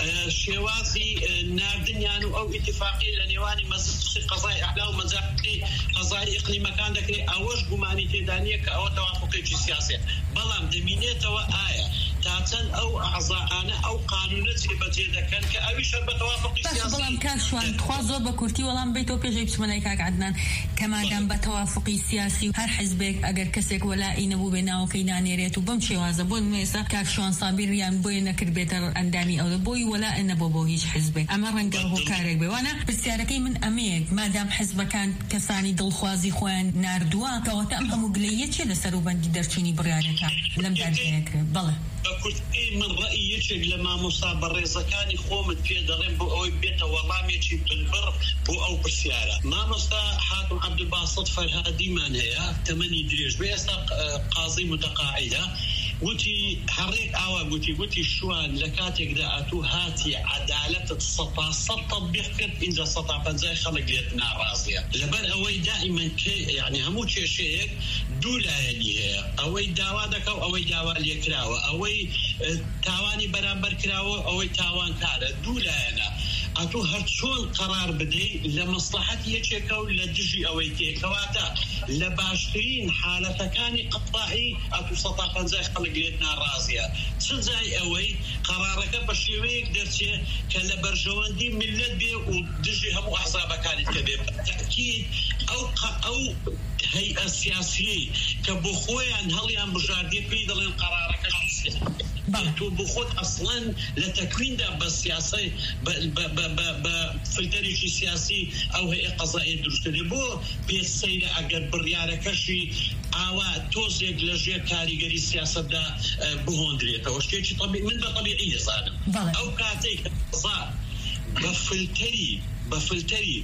شێوازی ناردنیان و ئەو ئیتفاقی لە نێوانی مەجلسی قەزای ئەعلا و مەجلسی قەزای ئیقلیمەکان دەکرێت، ئەوەش گومانی تێدا نییە کە ئەوە تەوافقێکی سیاسیە. بەڵام دەبینێتەوە ئایا تا چەند ئەو ئەعزائانە ئەو قانونە جێبەجێ دەکەن کە ئەویش هەر بە تەوافقی سیاسی. بەڵام کاک شوان خوا زۆر بە کورتی وەڵام بیتەوە پێشەی بچمەلای کاک عەدنان کە مادام بە تەوافقی سیاسی هەر حیزبێک ئەگەر کەسێک وەلایی نەبوو بێ ناوەکەی نانێرێت و بەم شێوازە بۆ نمێسا کاک شوان سابیر یان بۆی نەکرد بێتە ئەندامی ئەوە بۆی وەلای نەبوو بۆ هیچ حیزبێک. ئەمە ڕەنگە هۆکارێک بێ. وانە پرسیارەکەی من ئەمەیە مادام حیزبەکان کەسانی دڵخوازی خۆیان ناردووە کەواتە ئەم هەموو گلەیە چێ لەسەر و بەندی دەرچوونی بڕیارەکان لەم دادگایەکرێت؟ بەڵێ بە کورتی من ڕەئی یەکێک لە مامۆستا بەڕێزەکانی خۆمت پێ دەڵێن بۆ ئەوەی بێتە وەڵامێکی بنبڕ بۆ ئەو پرسیارە. مامۆستا حاتم عەبدولباسط فەرهادیمان هەیە تەمەنی درێژ بێ، ئێستا قازی متەقاعدە، وتی هەڕێک ئاوا گوتی گوتی شوان لە کاتێکدا ئەتوو هاتی عەدالەتت سەتا سەد تەطبیق کرد اینجا سەتا پەنجای خەڵک لێت ناڕازیە. لەبەر ئەوەی دائیمەن یعنی هەموو کێشەیەک دوو لایەنی هەیە، ئەوەی داوا دەکە و ئەوەی داوا لێکراوە، ئەوەی تاوانی بەرامبەر کراوە ئەوەی تاوانکارە، دوو لایەنە. ئەتوو هەر چۆن قەرار بدەی لە مەسلحەت یەکێکە و لە دژی ئەوەی تێکەواتە لە باشترین حالەتەکانی قەتاعی ئەتوو سەتا پەنجای خەڵک لێت ناڕازیە. چ جای ئەوەی قەرارەکە بە شێوەیەک دەرچێ کە لە بەرژەوەندی میلەت بێ و دژی هەموو ئەحزابەکانیت کە بێ. بەتەکید ئەو ئەو هەیئە سیاسیەی کە بۆ خۆیان هەڵیان بژاردی پێی دەڵێن قەرارەکە تو بۆ خۆت ئەسڵەن لە تەکویندا بە سیاسی بە فلتەرێکی سیاسی ئەو هەیئە قەزائیە دروستکردی. بۆ پێسەیرە ئەگەر بڕیارەکەشی ئاوا تۆزێک لە ژێر کاریگەری سیاسەتدا بهۆندرێتەوە شتێکی طبیعی من بە طبیعی دەزانم. ئەو کاتێک قەزا بە فلتەری بە فلتەری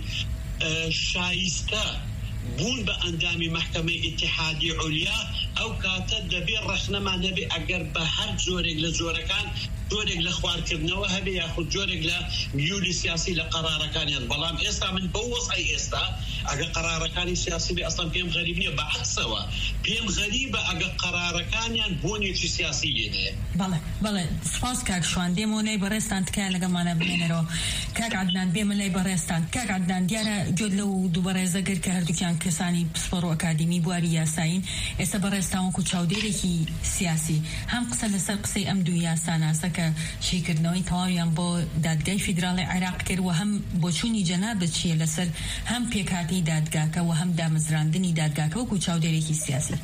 شایستە بوون بە ئەندامی محکەمەی ئیتحادی عولیا ئەو کاتە دەبێ ڕەخنەمان هەبێ ئەگەر بە هەر جۆرێک لە جۆرەکان جۆرێک لە خواردکردنەوە هەبێ یاخود جۆرێک لە میولی سیاسی لە قەرارەکانیان. بەڵام ئێستا من بە وەسعی ئێستا ئەگە قەرارەکانی سیاسی بێ ئەسڵان پێم غەریب نییە، بەعەکسەوە پێم غەریبە ئەگە قەرارەکانیان بۆنێکی سیاسی لێنێ. بەڵێ بەڵێ سپاس کاک شوان دێمەوەی بەڕێستان تکایە لەگەڵمانە بمێنەرەوە. کاک عەدنان بێمە لای بەڕێستان. کاک عەدنان دیارە گوێت لەو دوو بەڕێزەگر کە هەردووکیان کەسانی پسپۆڕ و ئەکادیمی بواری یاساین ئێستا بەڕێستان وەکو چاودێرێکی سیاسی هەم قسە لەسەر قسەی ئەم دوو یاساناسە کە شیکردنەوەی تەواویان بۆ دادگای فیدراڵی عێراق کرد و هەم بۆچوونی جەنابەت چیە لەسەر هەم پێکهاتنی دادگاکە و هەم دامەزراندنی دادگاکە وەکو چاودێرێکی سیاسی.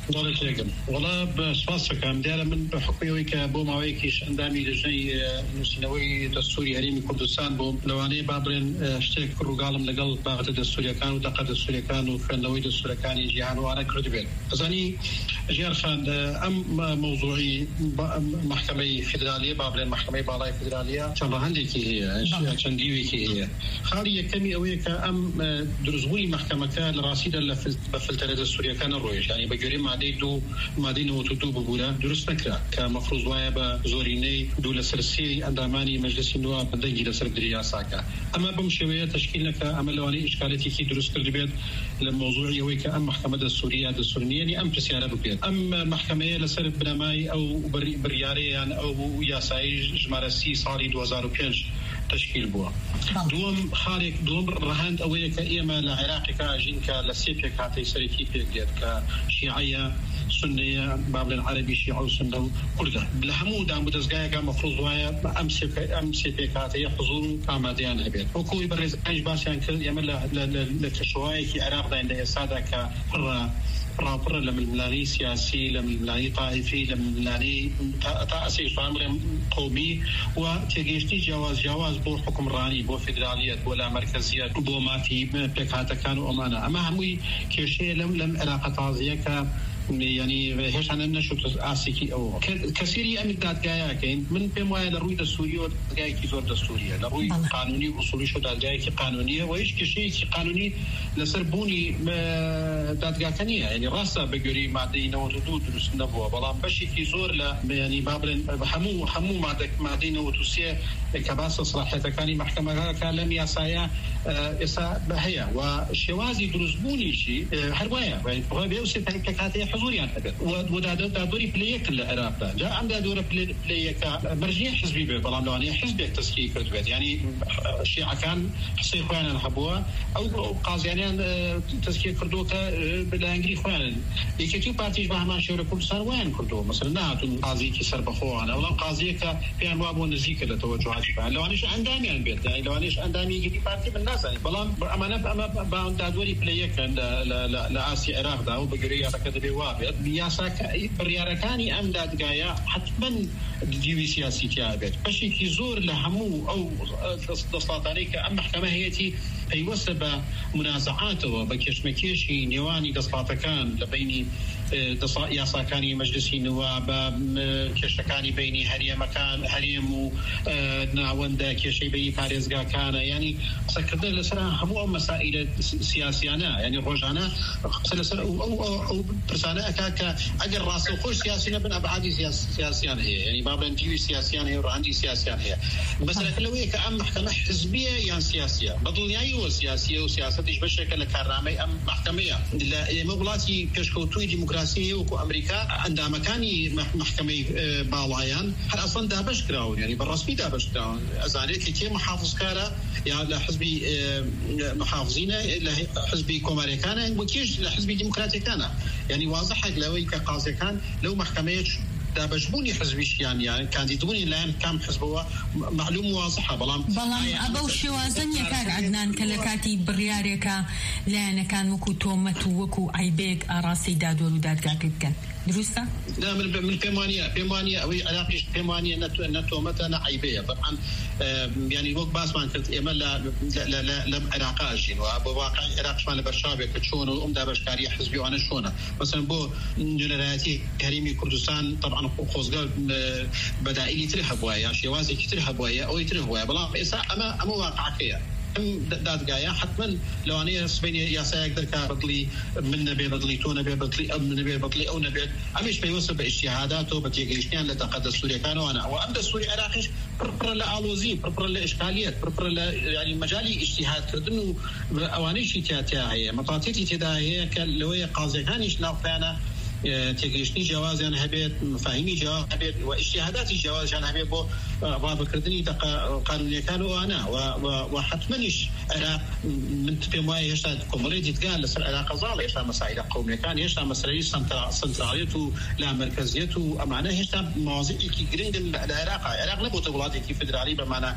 وڵا سپاس دەکەم. دیارە من بە حکومەوەی کە بۆ ماوەیەکیش ئەندامی لەژنەی نووسینەوەی دەستوری هەرێمی کوردستان بۆم لەوانەیە با بڵێن شتێک ڕووگاڵم لەگەڵ باغتە دەستوریەکان و دەقە دەستوریەکان و خوێندنەوەی دەستورەکانی جیهانوانە کردبێت. ئەزانی ژیار خان ئەم مەوزوعی محکەمەی فیدرالیە با بڵێن محکەمەی باڵای فیدرالیە چەند ڕەهەندێکی هەیە، چەند دیوێکی هەیە. خاڵی یەکەمی ئەوەیە کە ئەم دروستبوونی محکەمەکە لە ڕاستیدا بە فلتەرە دەستوریەکانە ڕۆیشت، ینی بە گوێرەی مادەی دوو مادەی نەوەت و دوو ببوورە دروست نەکرا کە مەفروض وایە بە زۆرینەی دوو لەسەر سێی ئەندامانی مەجلسی نواب دەنگی لەسەر دریاساکە. ئەمە بەم شێوەیە تەشکیل نەکە ئەمە لەوانەیە ئیشکالێتێکی دروست کرد بێت لە مەوزوعی ئەوەی کە ئەم محکەمە دەستوریە دەستورنیەنی ئەم پرسیارە بکرێت. ئەم محکەمەیە لەسەر بنەمای ئەو بڕیارەیان ئەو یاسایی ژمارە سی ساڵی دوو هەزار و پێنج تشکیل بووە. دووەم خارێک دووەم ڕەهەند ئەوەیە کە ئێمە لە عێراقێکا ئاژین کە لە سێ پێکهاتەی سەرەکی پێک دێت کە شیعەیە، سنەیە، با بڵێن عەرەبی شیعە و سنە و کوردە. لە هەموو دام و دەستگایەکە مەفروض وایە ئەم سێ پێکهاتەیە حضور و ئامادەیان هەبێت. وەکوی بەڕێزەکانیش باسییان کرد ئێمە لە کەشەوایەکی عێراقدا لە ئێستادا کە پڕە رابر لم الملاني سياسي لم الملاني طائفي لم الملاني تأسيس عمل قومي وتجيشتي جواز جواز بو حكم راني بو فيدرالية ولا مركزية بو ما في بكاتا كانوا أمانة أما هموي كشيء لم لم علاقة تازية ك يعني هيش أنا نشوف آسيكي أو كثيري أمد دات جايا كين من بموايا لروي دستورية جاي كيزور دستورية لروي قانوني وصولي شو دات جاي كي قانونية وإيش كشيء كي قانوني لسربوني دات جا كنية يعني راسا بجري معدين وتدود درس نبوة بلام بشي كيزور لا يعني بابلن حمو حمو معدك معدين وتوسية كباس صلاحية كاني محكمة كلام ياسايا إسا بهيا وشوازي درسبوني شيء هروايا وهو بيوسف كاتي حضوري عن هذا وده دوري بلايك العراق جاء عنده دور بلايك مرجعية حزبي بلام لوانية حزب التسكي كردوات يعني الشيعة كان حصي خواننا حبوها أو قاضيان تسكي كردوكا بالانجلي خواننا يكتب بارتيج مهما شورى كردستان وين كردو مثلا نهاتون قاضي كسر بخوانا ولا قاضي ك في أنواع ونزيك لتوجهات لوانيش عندامي عن بيت يعني لوانيش عندامي يجي بارتي بالناس بلام أمانة أما بعد دوري بلايك لا لا لا آسيا العراق ده وبقرية كذا وابد بياسا برياركاني أم داد جايا حتما ديوي سياسي تيابت بشي كي زور لهمو أو دسلاطاني كأم محكمة هيتي أي وسب منازعاته بكيش مكيشي نيواني دسلاطكان لبيني ياساكاني مجلسي نواب كشكاني بيني هريا مكان هريم ناوندا كشي بيني باريزغا كان يعني سكرنا لسرا همو مسائل سياسيانا يعني روجانا سلسل أو أو أو برسانة أكاك أجر راسه خوش سياسينا بن أبعادي سياسيان هي يعني بابن تيوي سياسيان هي وعندي سياسيان هي مثلا كلوية كأم محكمة حزبية يعني سياسية بضلنياي وسياسية وسياسة إيش بشكل كرامي أم محكمية لا مغلاتي كشكوتوي ديمقراطية وكو أمريكا عندها مكاني محكمة بالايان هل أصلا دابش كراون يعني بالرسمي دابش كراون أزاني كتير محافظ كارا يعني لحزبي محافظين لحزبي كوماري كان وكيش لحزبي ديمقراطي كان يعني واضح لو كقاضي كان لو محكمة دابشبوني حزبيش يعني يعني كانديدوني الآن كم حزبه معلوم واضحة بلام بلام أبو شوازن يكاد عدنان كلكاتي برياريكا لأن كان وكو تومت وكو عيبك أراسي دادور وداد كاكد درسته؟ لا من من بيمانية بيمانية أو علاقة بيمانية نت نتومت أنا عيبية طبعا يعني وقت باس ما كنت إما لا لا لا لا علاقة أجين وبواقع علاقة شمال برشابة كتشون وأم دابشكارية حزبي وأنا شونه مثلا بو جنراتي كريمي كردستان طبعا خوزقال بدائلي ترحب ويا شوازي ترحب ويا أو يترحب ويا بلا إسا أما أما واقع كيا أم داد جاية حتما لو أنا سبيني يا سايق ذكر بدلي من نبي بدلي تو نبي بدلي أم نبي بدلي أو نبي أمش بيوصل باجتهاداته بتيجيشنيان لتقدس سوريا كانوا أنا وأمد السوري عراقيش بربر لألوزين بربر لإشكاليات بربر ل يعني مجالي اجتهاد كردنو أوانيش تياتيا هي مطاطيتي تدا هي كلوية قاضي كانيش نافعنا تيجيشني جواز يعني هبيت مفاهيمي جواز هبيت واجتهاداتي جواز يعني هبيت بو باب كردني دقة قانونية كانوا أنا وحتمنيش أنا من تبي يشتغل كومريدي تقال لسر علاقة زالة يشتغل مسائل قومية كان يشتغل مسائل سنتراليته لا مركزيته أمانة يشتغل مواضيع كي جريند العلاقة العلاقة نبوت بلادي كي فدرالي بمعنى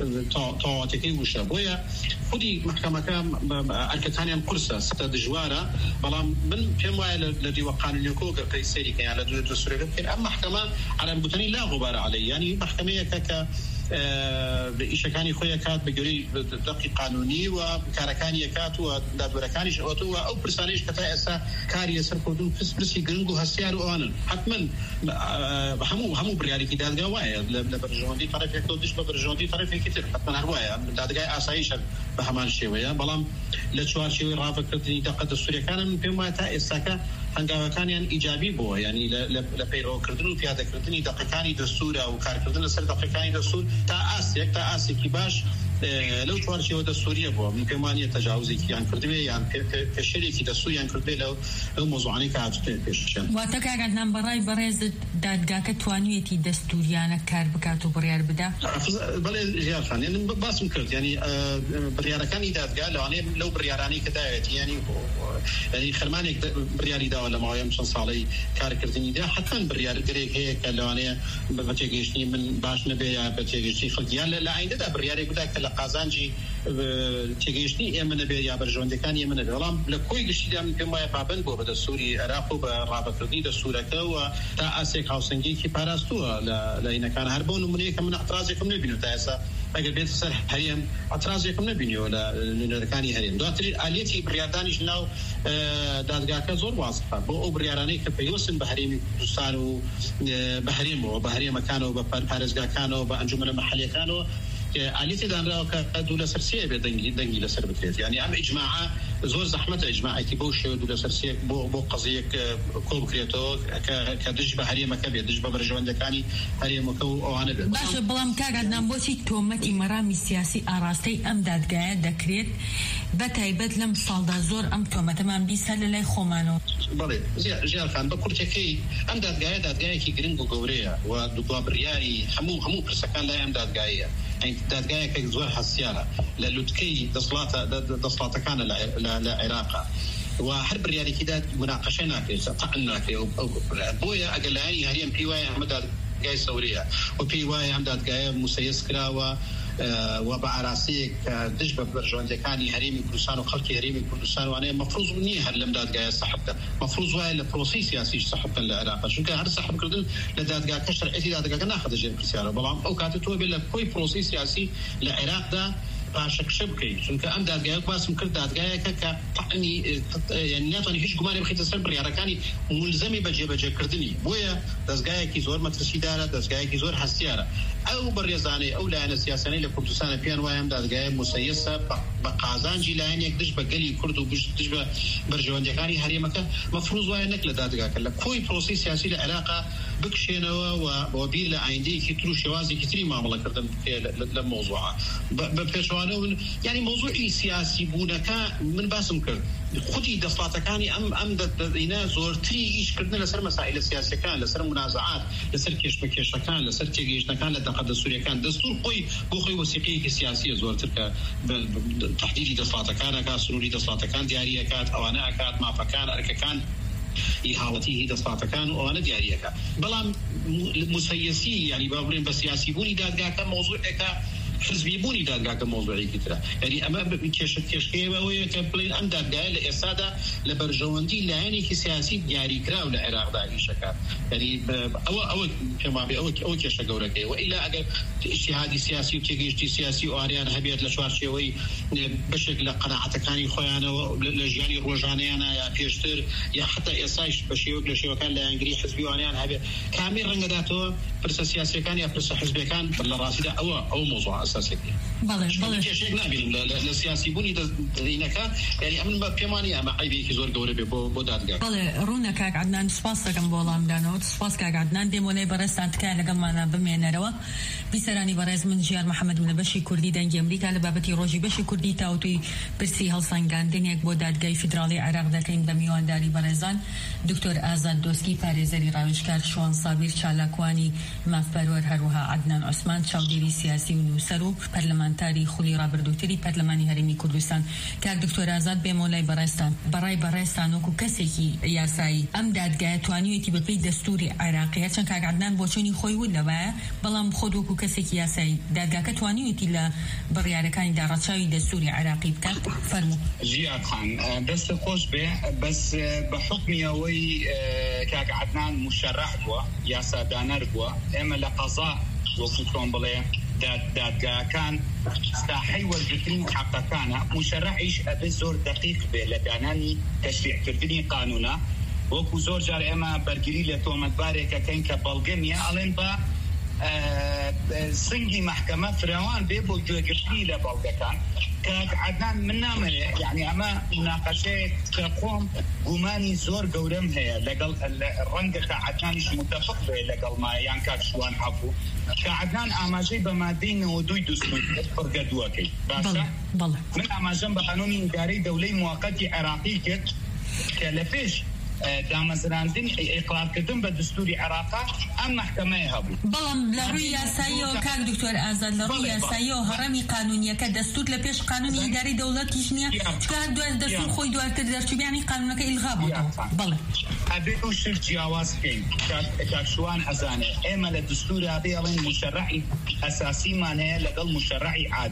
تا تكي وشابويا خدي محكمة كام أركتانيا قرصة ستة جوارة بلام من تبي الذي وقانوني كوكر كيسيري كان على دولة السورية لكن أما محكمة على مبتني لا غبار عليه يعني محكمة كك إيش كان خويا كات بجري دقي قانوني وكاركاني كات ودادوركاني شوتو أو برسانيش كفاءة كارية سرقودون بس بس يجرنجو هالسيار وأنا حتما همو همو بريالي كده الجوايا لبرجوندي طرف يكتودش ببرجوندي طرف كتير حتما هروايا ده جاي أسايش بهمان شوية بلام لتشوار شوي رافق كتني دقة السورية كان من بما تأسكا هنگاوە کانیان ئیجابی بووە یعنی لە پەیڕەوکردن و پیادەکردنی دەقەکانی دەستورە و کارکردن لەسەر دەقەکانی دەستور تا ئاسێک تا ئاسێکی باش لەو چوارچێوە دەستوریە بووە من پێم وانیە تەجاوزێکیان کردبێ یان پێشێرێکی دەستوریان کردبێ لەو ئەو مۆزوعانەی کە هاتووتێ پێششیان واتە کاگاتنان بەڕای بەڕێزت دادگاکە توانوێتی دەستوریانە کار بکات و بڕیار بدا بەڵێ ژیارخان یعنی باسم کرد یعنی بڕیارەکانی دادگا لەوانەیە لەو بڕیارانەی کە داوێتی یعنی یعنی خەرمانێک بڕیاری داوە لە ماوەی چەند ساڵەی کارکردنیدا حتماً بڕیارگرێک هەیە کە لەوانەیە بە تێگەیشتنی من باش نەبێ یا بە تێگەیشتنی خەڵکیان لە ئایندەدا بڕیارێک بدا کە لە قازانجی تێگەیشتنی ئێمە نەبێ یا بەرژەوەندەکانی ئێمە نەبێ بەڵام لە کۆی گشتیدا من پێم وایە پابند بۆ بە دەستوری عێراق و بە ڕابەکردنی دەستورەکە و تا ئاسێک هاوسەنگێکی پاراستووە لە عینەکان هەر بۆ نمونەیەکە من اعتراضێکم نبینم تا ئێستا ئەگەر بێتە سەر هەرێم اعتراضێکم نبینیەوە لە نوێنەرەکانی هەرێم دواتر ئالێتی بڕیاردانیش ناو دادگاکە زۆر وازفە بۆ ئەو بڕیارانەی کە پەیوەستن بە هەرێمی کوردستان و بە هەرێمەوە بە هەرێمەکانەوە بە پارێزگاکانەوە بە ئەنجومەنە مەحەللیەکانەوە ئالێتی دانراوە کە دوو لەسەر سێ بێ دەنگی دەنگی لەسەر بکرێت یعنی ئەم ئیجماعە زۆر زەحمەتە ئیجماعێکی بەو شێوە دوو لەسەر سێ بۆ بۆ قەزەیەک کۆ بکرێتەوە کە دژ بە هەرێمەکە بێت دژ بە بەرژەوەندەکانی هەرێمەکە و ئەوانە بێت باشە بەڵام کاک عەدنان بۆچی تۆمەتی مەرامی سیاسی ئاراستەی ئەم دادگایە دەکرێت بە تایبەت لەم ساڵدا زۆر ئەم تۆمەتەمان بیسە لە لای خۆمانەوە بەڵێ ژیانخان بە کورتەکەی ئەم دادگایە دادگایەکی گرنگ و گەورەیە و دووبا بڕیاری هەموو هەموو پرسەکان لای ئەم دادگایەیە دادگایەکە زۆر حەسیانە لە لوتکەی دەسڵاتەکانە لە عێراقا و هەر بڕیارێکی دا مناقەشە ناکرێت تەعن ناکرێت بۆیە ئەگەر لایەنی هەرێم پێی وایە ئەمە دادگای سەورەیە و پێی وایە ئەم دادگایە موسەیەس کراوە و بە ئاراسەیەک دژ بە بەرژەوەندەکانی هەرێمی کوردستان و خەڵکی هەرێمی کوردستان وانەیە مەفروض نییە هەر لەم دادگایە سەحبکە مەفروض وایە لە پرۆسی سیاسیش سەحبکەن لە عێراق چونکە هەر سەحبکردن لە دادگاکە شەرعەتی دادگاکە ناخەتە ژێر پرسیارە بەڵام ئەو کاتە تۆ بێت لە کۆی پرۆسی سیاسی لە عێراقدا پاشەکشە بکەیت چونکە ئەم دادگایە باسم کرد دادگایەکە کە تەعنی یعنی ناتوانێت هیچ گومانی بخیتە سەر بڕیارەکانی مولزەمی بەجێبەجێکردنی بۆیە دەستگایەکی زۆر مەترسیدارە دەستگایەکی زۆر هەستیارە ئەو بەڕێزانەی ئەو لایەنە سیاسانەی لە کوردستانە پێیان وایە ئەم دادگایە موسەیەسە بە قازانجی لایەنێک دژ بە گەلی کورد و دژ بە بەرژەوەندەکانی هەرێمەکە مەفروض وایە نەک لە دادگاکە لە کۆی پرۆسی سیاسی لە عێراقا بکشێنەوە و بیر لە ئایندەیەکی تر و شێوازێکی تری مامەڵەکردن لە مۆزوعە بە پێشەوانە یعنی مۆزوعی سیاسی بوونەکە من باسم کرد خودی دەسڵاتەکانی ئەم ئەم دەینە زۆرتری ئیشکردن لەسەر مەسائلە سیاسیەکان لەسەر منازعات لەسەر کێشمەکێشەکان لەسەر تێگەیشتنەکان لە دەقە دەستوریەکان دەستور خۆی بۆ خۆی وەسیقەیەکی سیاسیە زۆرتر کە تەحدیدی دەسڵاتەکانەکە سنووری دەسڵاتەکان دیاریەکات ئەوانە ئەکات مافەکان ئەرکەکان ئیهاڵەتی دەسڵاتەکان و ئەوانە دیاریەکە بەڵام موسەیەسی یعنی با بڵێن بە سیاسی بوونی دادگاکە مۆزوعێکە حزبی بوونی دادگاکە مۆزوعێکی ترە یعنی ئەمە کێشە کێشکەیەوە ئەوەیە کە بڵێن ئەم دادگایە لە ئێستادا لە بەرژەوەندی لایەنێکی سیاسی دیاریکراو لە عێراقدا ئیشەکات یعنی ئەوە ئەوە پێم وابێ ئەوە کێشە گەورەکەی و ئیلا ئەگەر ئیجتیهادی سیاسی و تێگەیشتی سیاسی و ئاریان هەبێت لە چوارچێوەی بەشێک لە قەناعەتەکانی خۆیانەوە لە ژیانی ڕۆژانەیانە یا پێشتر یا حتا ئێستاش بە شێوەیەک لە شێوەکان لایەنگری حزبی وانیان هەبێت کامی ڕەنگەداتەوە پرسە سیاسیەکان یا پرسە حزبەکان لە ڕاستیدا ئەوە ئەو مۆزوع ئەساسێکی بەڵێ بەڵێ کێشێک نابینم لە سیاسی بوونی دینەکە یعنی ئەمن بە پێمانی ئەمە عیبێکی زۆر گەورە بێ بۆ بۆ دادگا بەڵێ ڕوونە کاک عەدنان سپاس دەکەم بۆ وەڵامدانەوە سپاس کاک عەدنان دێمۆنەی بەڕێستان تکایە لەگەڵمانە بمێنەرەوە بیسەرانی بەڕێز من ژیار محەممەدم لە بەشی کوردی دەنگی ئەمریکا لە بابەتی ڕۆژی بەشی کوردی تاوتوی پرسی هەڵسەنگاندنێک بۆ دادگای فیدراڵی عێراق دەکەین بە میوانداری بەڕێزان دکتۆر ئازاد دۆسکی پارێزەری ڕاوێژکار شوان سابیر چالاکوانی مافپەروەر هەروەها عەدنان عوسمان چاودێری سیاسی و نووسەر و پەرلەمانتاری خولی ڕابردووتری پەرلەمانی هەرێمی کوردستان کاک دکتۆر ئازاد بێمە لای بەڕێستان بەڕای بەڕێستان وەکو کەسێکی یاسایی ئەم دادگایە توانیوێتی بەپێی دەستوری عێراقیە چەند کاک عەدنان بۆ چۆنی خۆی ود لەوایە بەڵام خۆت وەکو کەسێکی یاسایی دادگاکە توانیوێتی لە بڕیارەکانیدا ڕەچاوی دەستوری عێراقی بکات فەرموو ژیانخان دەستە خۆش بێ بەس بە حوکمی ئەوەی کاک عەدنان مشەرەح بووە یاسادانەر بووە ئێمە لە قەزا وەکو چۆن بڵێ دادگاکان ساحەی وەرگرتنی حەقەکانە مشەرەحیش ئەبێ زۆر دقیق بێ لە دانانی تەشریعکردنی قانوونە وەکو زۆر جار ئێمە بەرگری لە تۆمەتبارێکەکەین کە بەڵگە نیە ئەڵێن بە سنگی محکەمە فراوان بێ بۆ گوێگرتنی لە بەڵگەکان کاک عەدنان من نامەوێ یعنی ئەمە مناقەشەیەک کە خۆم گومانی زۆر گەورەم هەیە لەگەڵ ڕەنگە کە عەدنانیش متفق بێ لەگەڵ مایان کاک شوان هەبوو کە عەدنان ئاماژەی بە مادەی نەوە دووی دەستور پڕگە دووەکەی باشە من ئاماژەم بە قانوونی ئیدارەی دەولەی موقەتی عێراقی کرد کە لە پێش دامەزراندن ئیقرارکردن بە دستوری عێراقا ئەم محکەمەیە هەبوو بەڵام لە ڕووی یاساییەوە کاک دکتۆر ئازاد لە ڕووی یاساییەوە هەڕەمی قانونیەکە دەستور لە پێش قانونی ئیدارەی دەوڵەتیش نییە چکە دوای دەستور خۆی دواتر دەرچوبیانی قانونەکە ئیلغا بووەوە بەڵێ ئەبێ ئەو شت جیاواز بکەین کاک شوان ئەزانێ ئێمە لە دستورا بێ ئەڵێن مشەرەحی ئەساسیمان هەیە لەگەڵ مشەرەحی عادی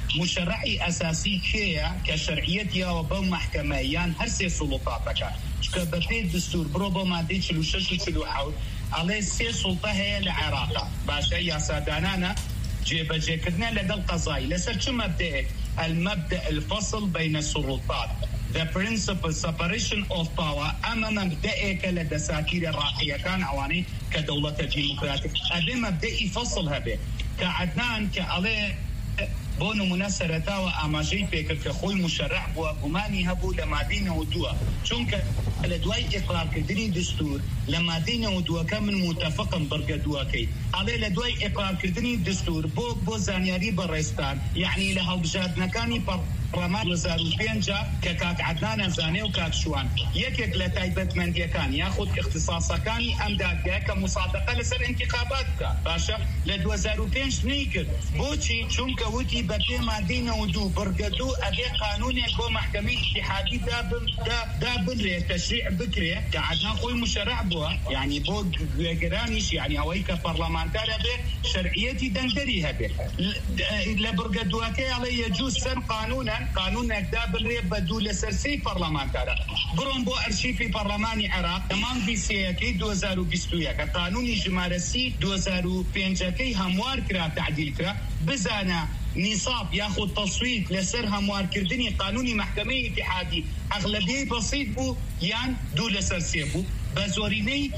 مشرعي أساسي كيا كشرعيتي وبو محكميان هرسي سلطاتك كبفي الدستور بروبو ما ديش لو شش لو حول على سي سلطة هي العراق باشا يا سادانانا جيب جيكتنا لدى القضايا لسر شو مبدأ المبدأ الفصل بين السلطات the principle separation of power أما مبدأك لدساتير الراقية كان عواني كدولة ديمقراطية أبي مبدأي فصلها به كعدنان كعليه بونو مناسرتا وأماجي بيكر كخوي مشرع وأماني هبو لما دينا ودوا چونك لدواي إقرار كدني دستور لما دينا ودوا كمن متفقا برقا دوا كي علي لدواي إقرار كدني دستور بو بو زانياري برستان يعني لها بجادنا كاني بر برلمان وزارة بينجا ككاك عدنان زاني وكاك شوان يكيك لتايبت من ديكان ياخد اختصاصا كاني أمداد جاك مصادقة لسر انتخاباتك باشا لدوزارة بينج نيكر بوشي چونك وتي بكي ما دينا ودو برقدو أبي قانوني كو محكمة اتحادي دابن دابن ريه تشريع بكري كعدنان خوي مشرع بوا يعني بو جرانيش يعني هويك برلمانتار به شرعيتي دندري هبه لبرقدو هكي علي يجوز سن قانونا قانون اكداب الريب بدو لسرسي برلمانتارا برون بو ارشيفي برلماني عراق تمام بي سيكي دو هزار وبيست واحد قانوني جمارسي دو هزار وخمسة كي هموار كرا تعديل كرا بزانا نصاب ياخذ تصويت لسر هموار كردني قانوني محكمة اتحادي اغلبية بسيط بو يان دو لسرسي بو بزوريني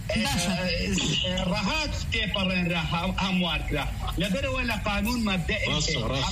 رهات تيبرن راه هموار كرا لبر ولا قانون مبدئي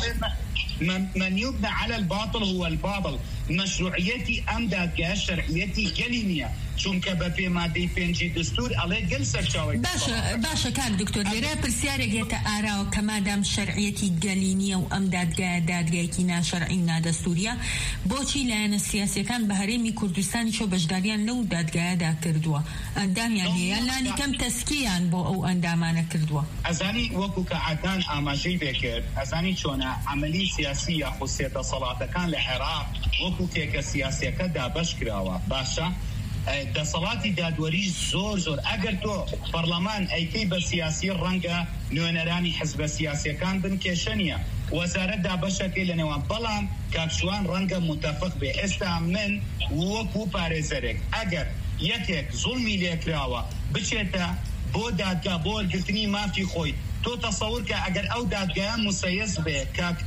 من يبنى على الباطل هو الباطل مشروعيتي أمداد شرعيتي كلمية چونکە بە پێمادەی پێنجی دستور ئەڵێ گەل سەرچاوی باشە باشە کاک دکتۆر لێرە پرسیارێک هێتە ئاراوە کە مادام شەرعیەتی گەلی نییە و ئەم دادگایە دادگایەکی ناشەرعی و نادەستوریە بۆچی لایەنە سیاسیەکان بە هەرێمی کوردستانی شۆ بەشداریان لەو دادگایەدا کردووە ئەندامیان هەیە لانی کەم تەسکییان بۆ ئەو ئەندامانە کردووە ئەزانی وەکو کە عەدنان ئاماژەی بێکرد ئەزانی چۆنە عەمەلی سیاسی یا خۆسیێتە سەڵاتەکان لە عێراق وەکو کێکە سیاسیەکە دابەش کراوە باشە دەسەڵاتی دادوەریش زۆر زۆر ئەگەر تۆ پەرلەمان ئەیکەی بە سیاسی ڕەنگە نوێنەرانی حزبە سیاسیەکان بن کێشە نییە وەزارەت دابەشەکەی لە نێوان بەڵام کاکشوان ڕەنگە متەفق بێ ئێستا من وەکو پارێزەرێک ئەگەر یەکێک زوڵمی لێکراوە بچێتە بۆ دادگا بۆ وەرگرتنی مافی خۆی تۆ تەسەور کە ئەگەر ئەو دادگایە موسەیەس بێ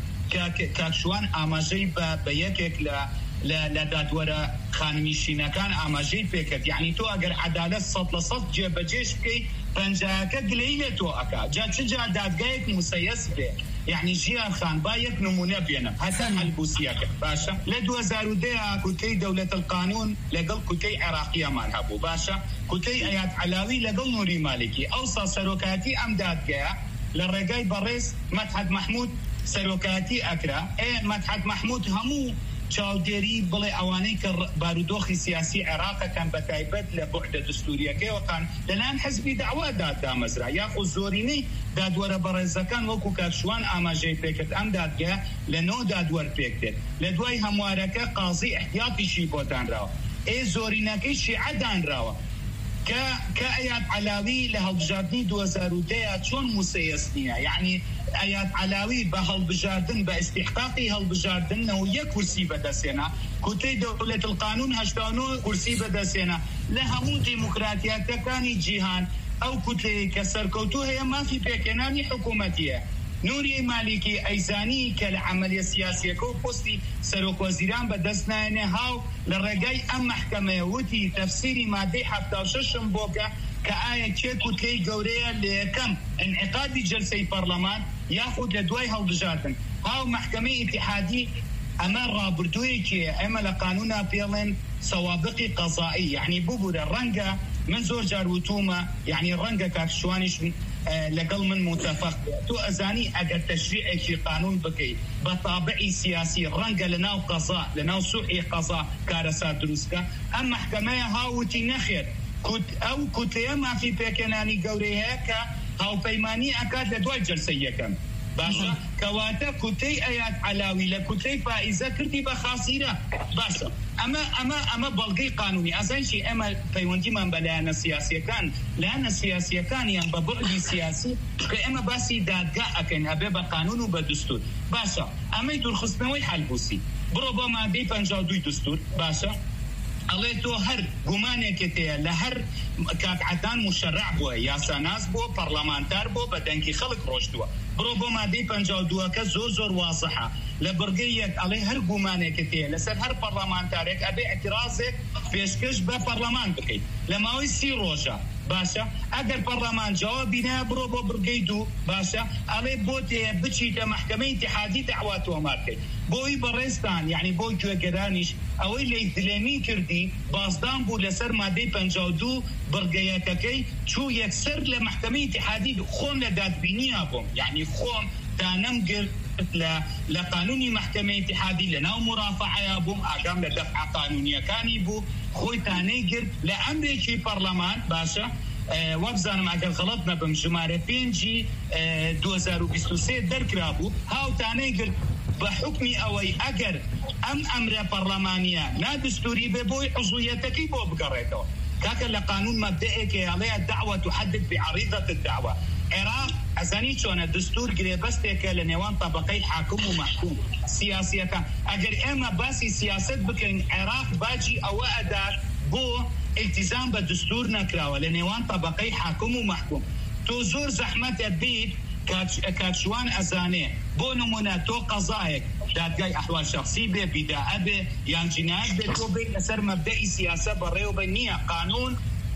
کاکشوان ئاماژەی بە یەکێک لە لا دادوەرە خانمیشینەکان ئاماژەی پێکرد یعنی تۆ ئەگەر عەدالەت سەد لە سەد جێبەجێش بکەی پەنجاکە گلەی لێ تۆ ئەکا جا چ جا دادگایەک موسەیەس بێ یعنی ژیان خان با یەک نمونە بێنم هەتا هەلبوسیەکە باشە لە دو هزار و دە کوتەی دەولەت القانون لەگەڵ کوتەی عێراقیەمان هەبوو باشە کوتەی ئەیاد عەلاوی لەگەڵ نووری مالکی ئەوسا سەرۆکایەتی ئەم دادگایە لە ڕێگای بەڕێز مەدحەت مەحموود سەرۆکایەتی ئەکرا ئێ مەدحەت مەحموود هەموو چاودێری بڵێ ئەوانەی کە بارودۆخی سیاسی عێراقەکان بە تایبەت لە بوحدە دستوریەکەیەوەکان لەلایەن حزبی داوادا دامەزرا یاخود زۆرینەی دادوەرە بەڕێزەکان وەکو کاکشوان ئاماژەی پێکرد ئەم دادگایە لە نۆ دادوەر پێکرد لە دوای هەموارەکە قازی احتیاطیشی بۆ دانراوە ئێ زۆرینەکەی شیعە دانراوە کە ئەیاد عەلاوی لە هەڵبژاردننی دو هزار و دە چۆن موسەیەس نییە یعنی ئەیاد عەلاوی بە هەڵبژاردن بە ئیستیحقاقی هەڵبژاردنەوە یەک کورسی بەدەستێنا کوتەی دەولەت القانون هەشتا و نۆ کورسی بەدەستێنا لە هەموو دیموکراتیەکەکانی جیهان ئەو کوتەیە کە سەرکەوتوو هەیە مافی پێکێنانی حکوومەتیە نوری مالکی ئەیزانی کە لە عەمەلیە سیاسیەکە و پۆستی سەرۆکوەزیران بەدەست نایەنێ هاو لە ڕێگای ئەم مەحکەمەیە وتی تەفسیری مادەی هەفتا و شەشم بۆکە کە ئایا چێ کوتەی گەورەیە لە یەکەم انعقادی جەلسەی پەرلەمان یاخود لە دوای هەڵبژاردن هاو مەحکەمەی ئیتیحادی ئەمە ڕابردوویەکی ئێمە لە قانونا پێڵێن سەوابقی قەزایی یعنی ببوورە ڕەنگە من زۆر جار وتومە یعنی ڕەنگە کاکشوانیش لەگەڵ من متفق تۆ ئەزانی ئەگەر تەشریعێکی قانون بکەیت بە تابعی سیاسی ڕەنگە لە ناو قەزا لە ناو سوحی قەزا کارەسات دروستکە ئەم مەحکەمەیە هاوتی نەخێت ئەو کوتەیە مافی پێکێنانی گەورەی هەیە کە هاوپەیمانی ئەکات لە دوای جەلسەی یەکەم باشا كواتا كتي آيات علاوي لكتي فائزة كردي بخاصيرة باشا أما أما أما بلغي قانوني أصلا شيء أما بيوندي من بلانا سياسية كان لأن السياسية كان يعني ببعد سياسي كأما باسي دادقاء أكن أبي بقانون وبدستور باشا أما يدور خصنوي حل بوسي بروبا ما دي بنجاو دوي دستور باشا الله تو هر گمانه کته لهر کاک عدان مشرع بو یا ساناز بو پارلمانتار بو بدنکی خلق روشتوا برو بو ماده پنجاه و دو که زور زور واضحه لبرگیت عليه هر گمانه کته لسر هر پارلمانتارک ابي اعتراضك پیشکش به پارلمان بکی لما وي سی روجا باشا اگر پارلمان جوابی نه برو بو برگیدو باشا عليه بوته بچی ته محکمه اتحادی دعوات و مارکه بوی برستان يعني بوی جو گرانیش اوی لیدلمی کردی بازدان بو لسر ماده پنجاه و دو برگیتکی چو یکسر لمحکمه اتحادی خون لدادبینی ابم يعني خون تانم قر لقانوني محكمة اتحادي لنا مرافعة يا بوم أقام لدفع قانونية كان يبو خوي تاني قر لأمريكي برلمان باشا أه وابزانم اگر غلطنا بمجمارة بينجي أه دو هزار و بیست و سه درك رابو هاو تاني قر بحكمي اوي اگر ام امر برلمانية لا دستوري ببوي عضويتكي بو بقريتو كاكا لقانون مبدئي كي عليها الدعوة تحدد بعريضة الدعوة عراق أزاني شون الدستور قري بس تيكا لنيوان طبقي حاكم ومحكوم سياسية كان أجر إما باسي سياسات بكين عراق باجي أو أداة بو التزام بالدستور نكراوه لنيوان طبقي حاكم ومحكوم تو زور زحمة البيت كاتشوان أزاني بو نمونا تو قضايك دادقاي أحوال شخصي بي بداء بي يعني جنايات بي تو بي أسر مبدئي سياسة بريو بنية قانون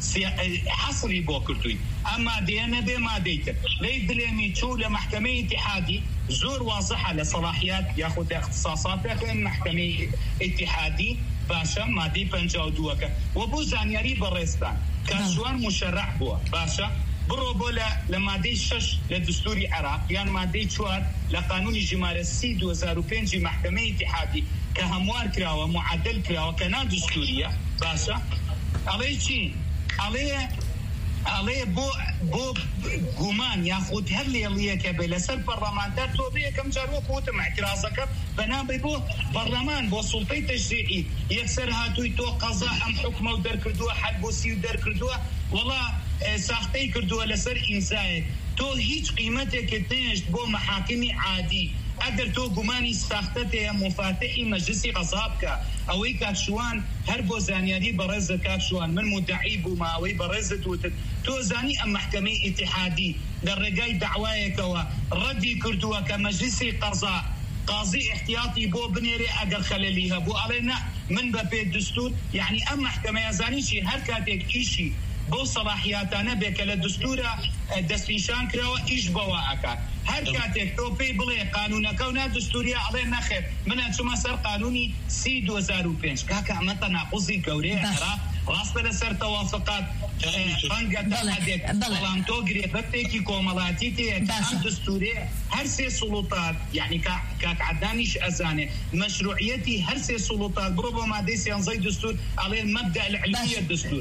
حصري بو كرتوي أما دينا بي ما ديته ليد ليمي تشو لمحكمة اتحادي زور واضحة لصلاحيات ياخد اختصاصات في محكمة اتحادي باشا ما دي بنجاو دوكا وبو زانياري بريستان كاشوان مشرع بو باشا برو بولا لما دي شش لدستوري عراق يعني ما دي شوار لقانوني جمال السي دو هزار و پنج محكمة اتحادي كهموار كراوة معدل كراوة كنا دستورية باشا عليه چي عليه عليه بو بو گمان ياخذ هل اللي كبل سر برلمانتار توبيه كم جارو قوت مع اعتراضك بنابي بو برلمان بو سلطه تشريعي يكسر هاتوي تو قضاء ام حكمه ودر كردوه حد بوسي ودر كردوه والله ساختي كردوه لسر انسان تو هيج قيمتك تنش بو محاكم عادي اگر تو گمانی ساختته مفاتحی مجلسی قضابك اوی کاکشوان هر بو زانیاری برز کاکشوان من مدعی بو ما اوی برز توت تو زانی ام محکمه اتحادی در رجای دعوایک و ردی کردوا کمجلسی قضاء قاضي احتياطي بو بنيري اگر خلليها بو علينا من باب الدستور يعني ام محكمه زاني شي هر كاتك شيء بو صلاحياتنا بك للدستور دستيشان كراو ايش بواعك هر كاتك توفي بلي قانون كونه دستوريه علينا خير من انتم سر قانوني سي دو هزار و پنج كاكا عمتنا قصي كوري عراق راست لسر توافقات فانقة حدك بلان توقري بتيكي كومالاتي تيك عن دستورية هر سي سلطات يعني كاك عدانيش أزاني مشروعيتي هر سي سلطات بربما ديسي ينزي دستور على المبدأ العلمية الدستور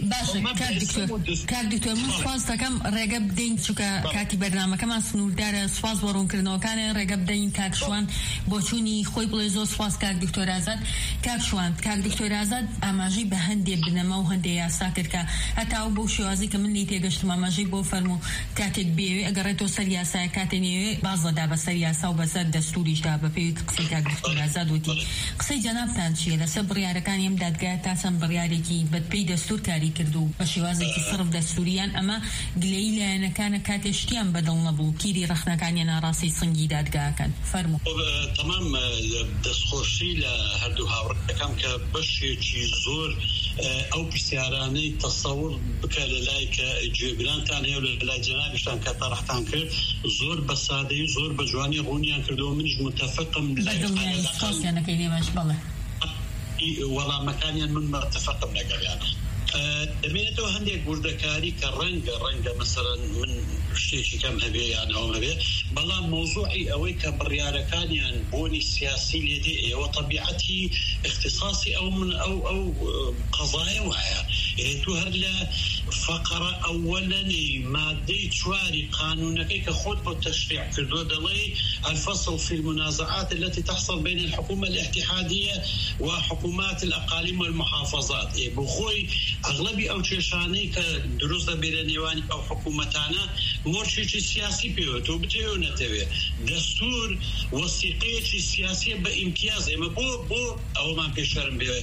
كاك دكتور من سواز تكم رقب دين شو كاكي برنامج كمان سنور دار سواز ورون كرنو كان رقب دين كاك شوان بوشوني خوي بلزو سواز كاك دكتور آزاد كاك شوان كاك دكتور آزاد أماجي بهندي بنما وهندي يا ساكر كا هتاو بو شوازي كمن ليتي قشت ما ماجي بو فرمو كاتك بيوي اقريتو سرياسة كاتنيوي بعض دابا سرياسة وبسر دستوريش دابا في قصي كاك دكتور آزاد وتي قصي جناب تانشي لسبر يارا كان يمداد قاعد تاسم برياريكي بد بي دستور كاري كردو بشوازي تصرف دستوريان اما قليلة انا كان كاتشتيان بدل نبو كيري رخنا كان ينا راسي صنجي داد قاعد كان فرمو تمام دستخوشي لهردو هاور كم كبشي چي زور او بسياراني تصور بكاللايك جيبرانتان هي ولا جنابشتان كطرحتان كر زور بسادي زور بجواني غونيان كردو منج متفق من بدل اساس انا كيدي باش بالله والله مكانيا من متفق من يعني دمينتو هندي بوردكاري كرنج رنج مثلا من شيء كم هبي يعني او هبي بالله موضوعي اوي كبرياره كان يعني بوني سياسي لدي وطبيعتي اختصاصي او من او او قضايا وعيا تو هلا فقرة أولاني مادة شواري قانونك كخود بالتشريع كردو دلي الفصل في المنازعات التي تحصل بين الحكومة الاتحادية وحكومات الأقاليم والمحافظات بخوي أغلبي أو تشاني كدروس بيرانيواني أو حكومتانا مرشي سياسي بيوتو بتيونا تبي دستور وثيقية سياسية بامتياز اما بو بو او ما بيشرم بي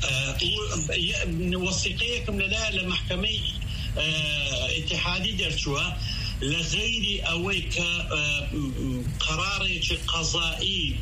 وثيقية كملا لمحكمة اتحادي درتوا لغير اويك قرار قضائي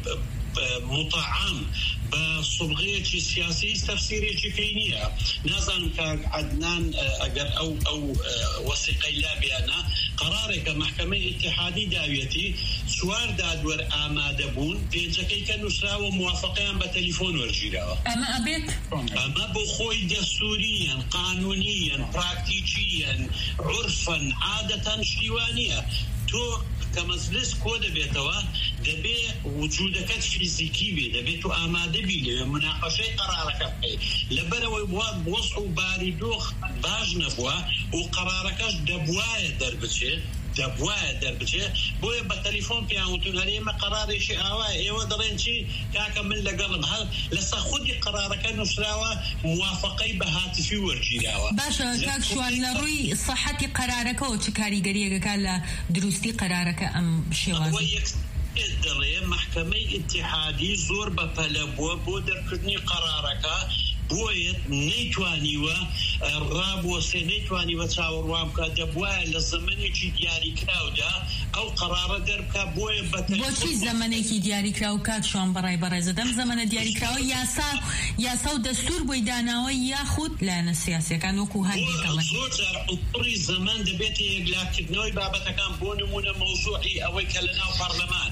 مطعم بصبغية سياسية تفسيرية كينية نظام كعدنان أجر أو أو وثيقة لا بيانا قرارك محكمة اتحادي داويتي سوار دادور آمادة بون بينزكي كانوا سراو موافقين بتليفون ورجيراو أما أبيت أما بخوي دستوريا قانونيا براكتيكيا عرفا عادة شيوانية تو كمجلس كود بيتوا دبي وجودك فيزيكي بي دبي تو آماده بي لمناقشة قرارك لبرا بوصو باردوخ باج نبوا وقراركش دبوايا دربتشي دبوايا دربتشي بويا بالتليفون بيعاونتون هلي ما قراري شي اواي ايوا درينشي كاكا من لقرب هل لسا خدي قرارك نسراوا موافقي بهاتفي ورجيراوا باشا كاك شوان لروي صحة قرارك وشكاري قريقا كالا دروستي قرارك ام شوازي الدرية محكمة اتحادي زور بفلبوا بودر كدني قرارك بويت نيتواني و الراب وسنيتواني وتشاور وامكا دبوا للزمني كي دياري كراودا او قرار دربكا بوي بتل بوشي زمني كي دياري كراو كات شلون براي براي زدم زمن دياري كراو ياسا ياسا دستور بيداناوي ياخذ لان السياسه كانوا كو هاندي كمان زوجر طري زمان دبيتي لكن نوي بابا كان بونمونه موضوعي او كلنا برلمان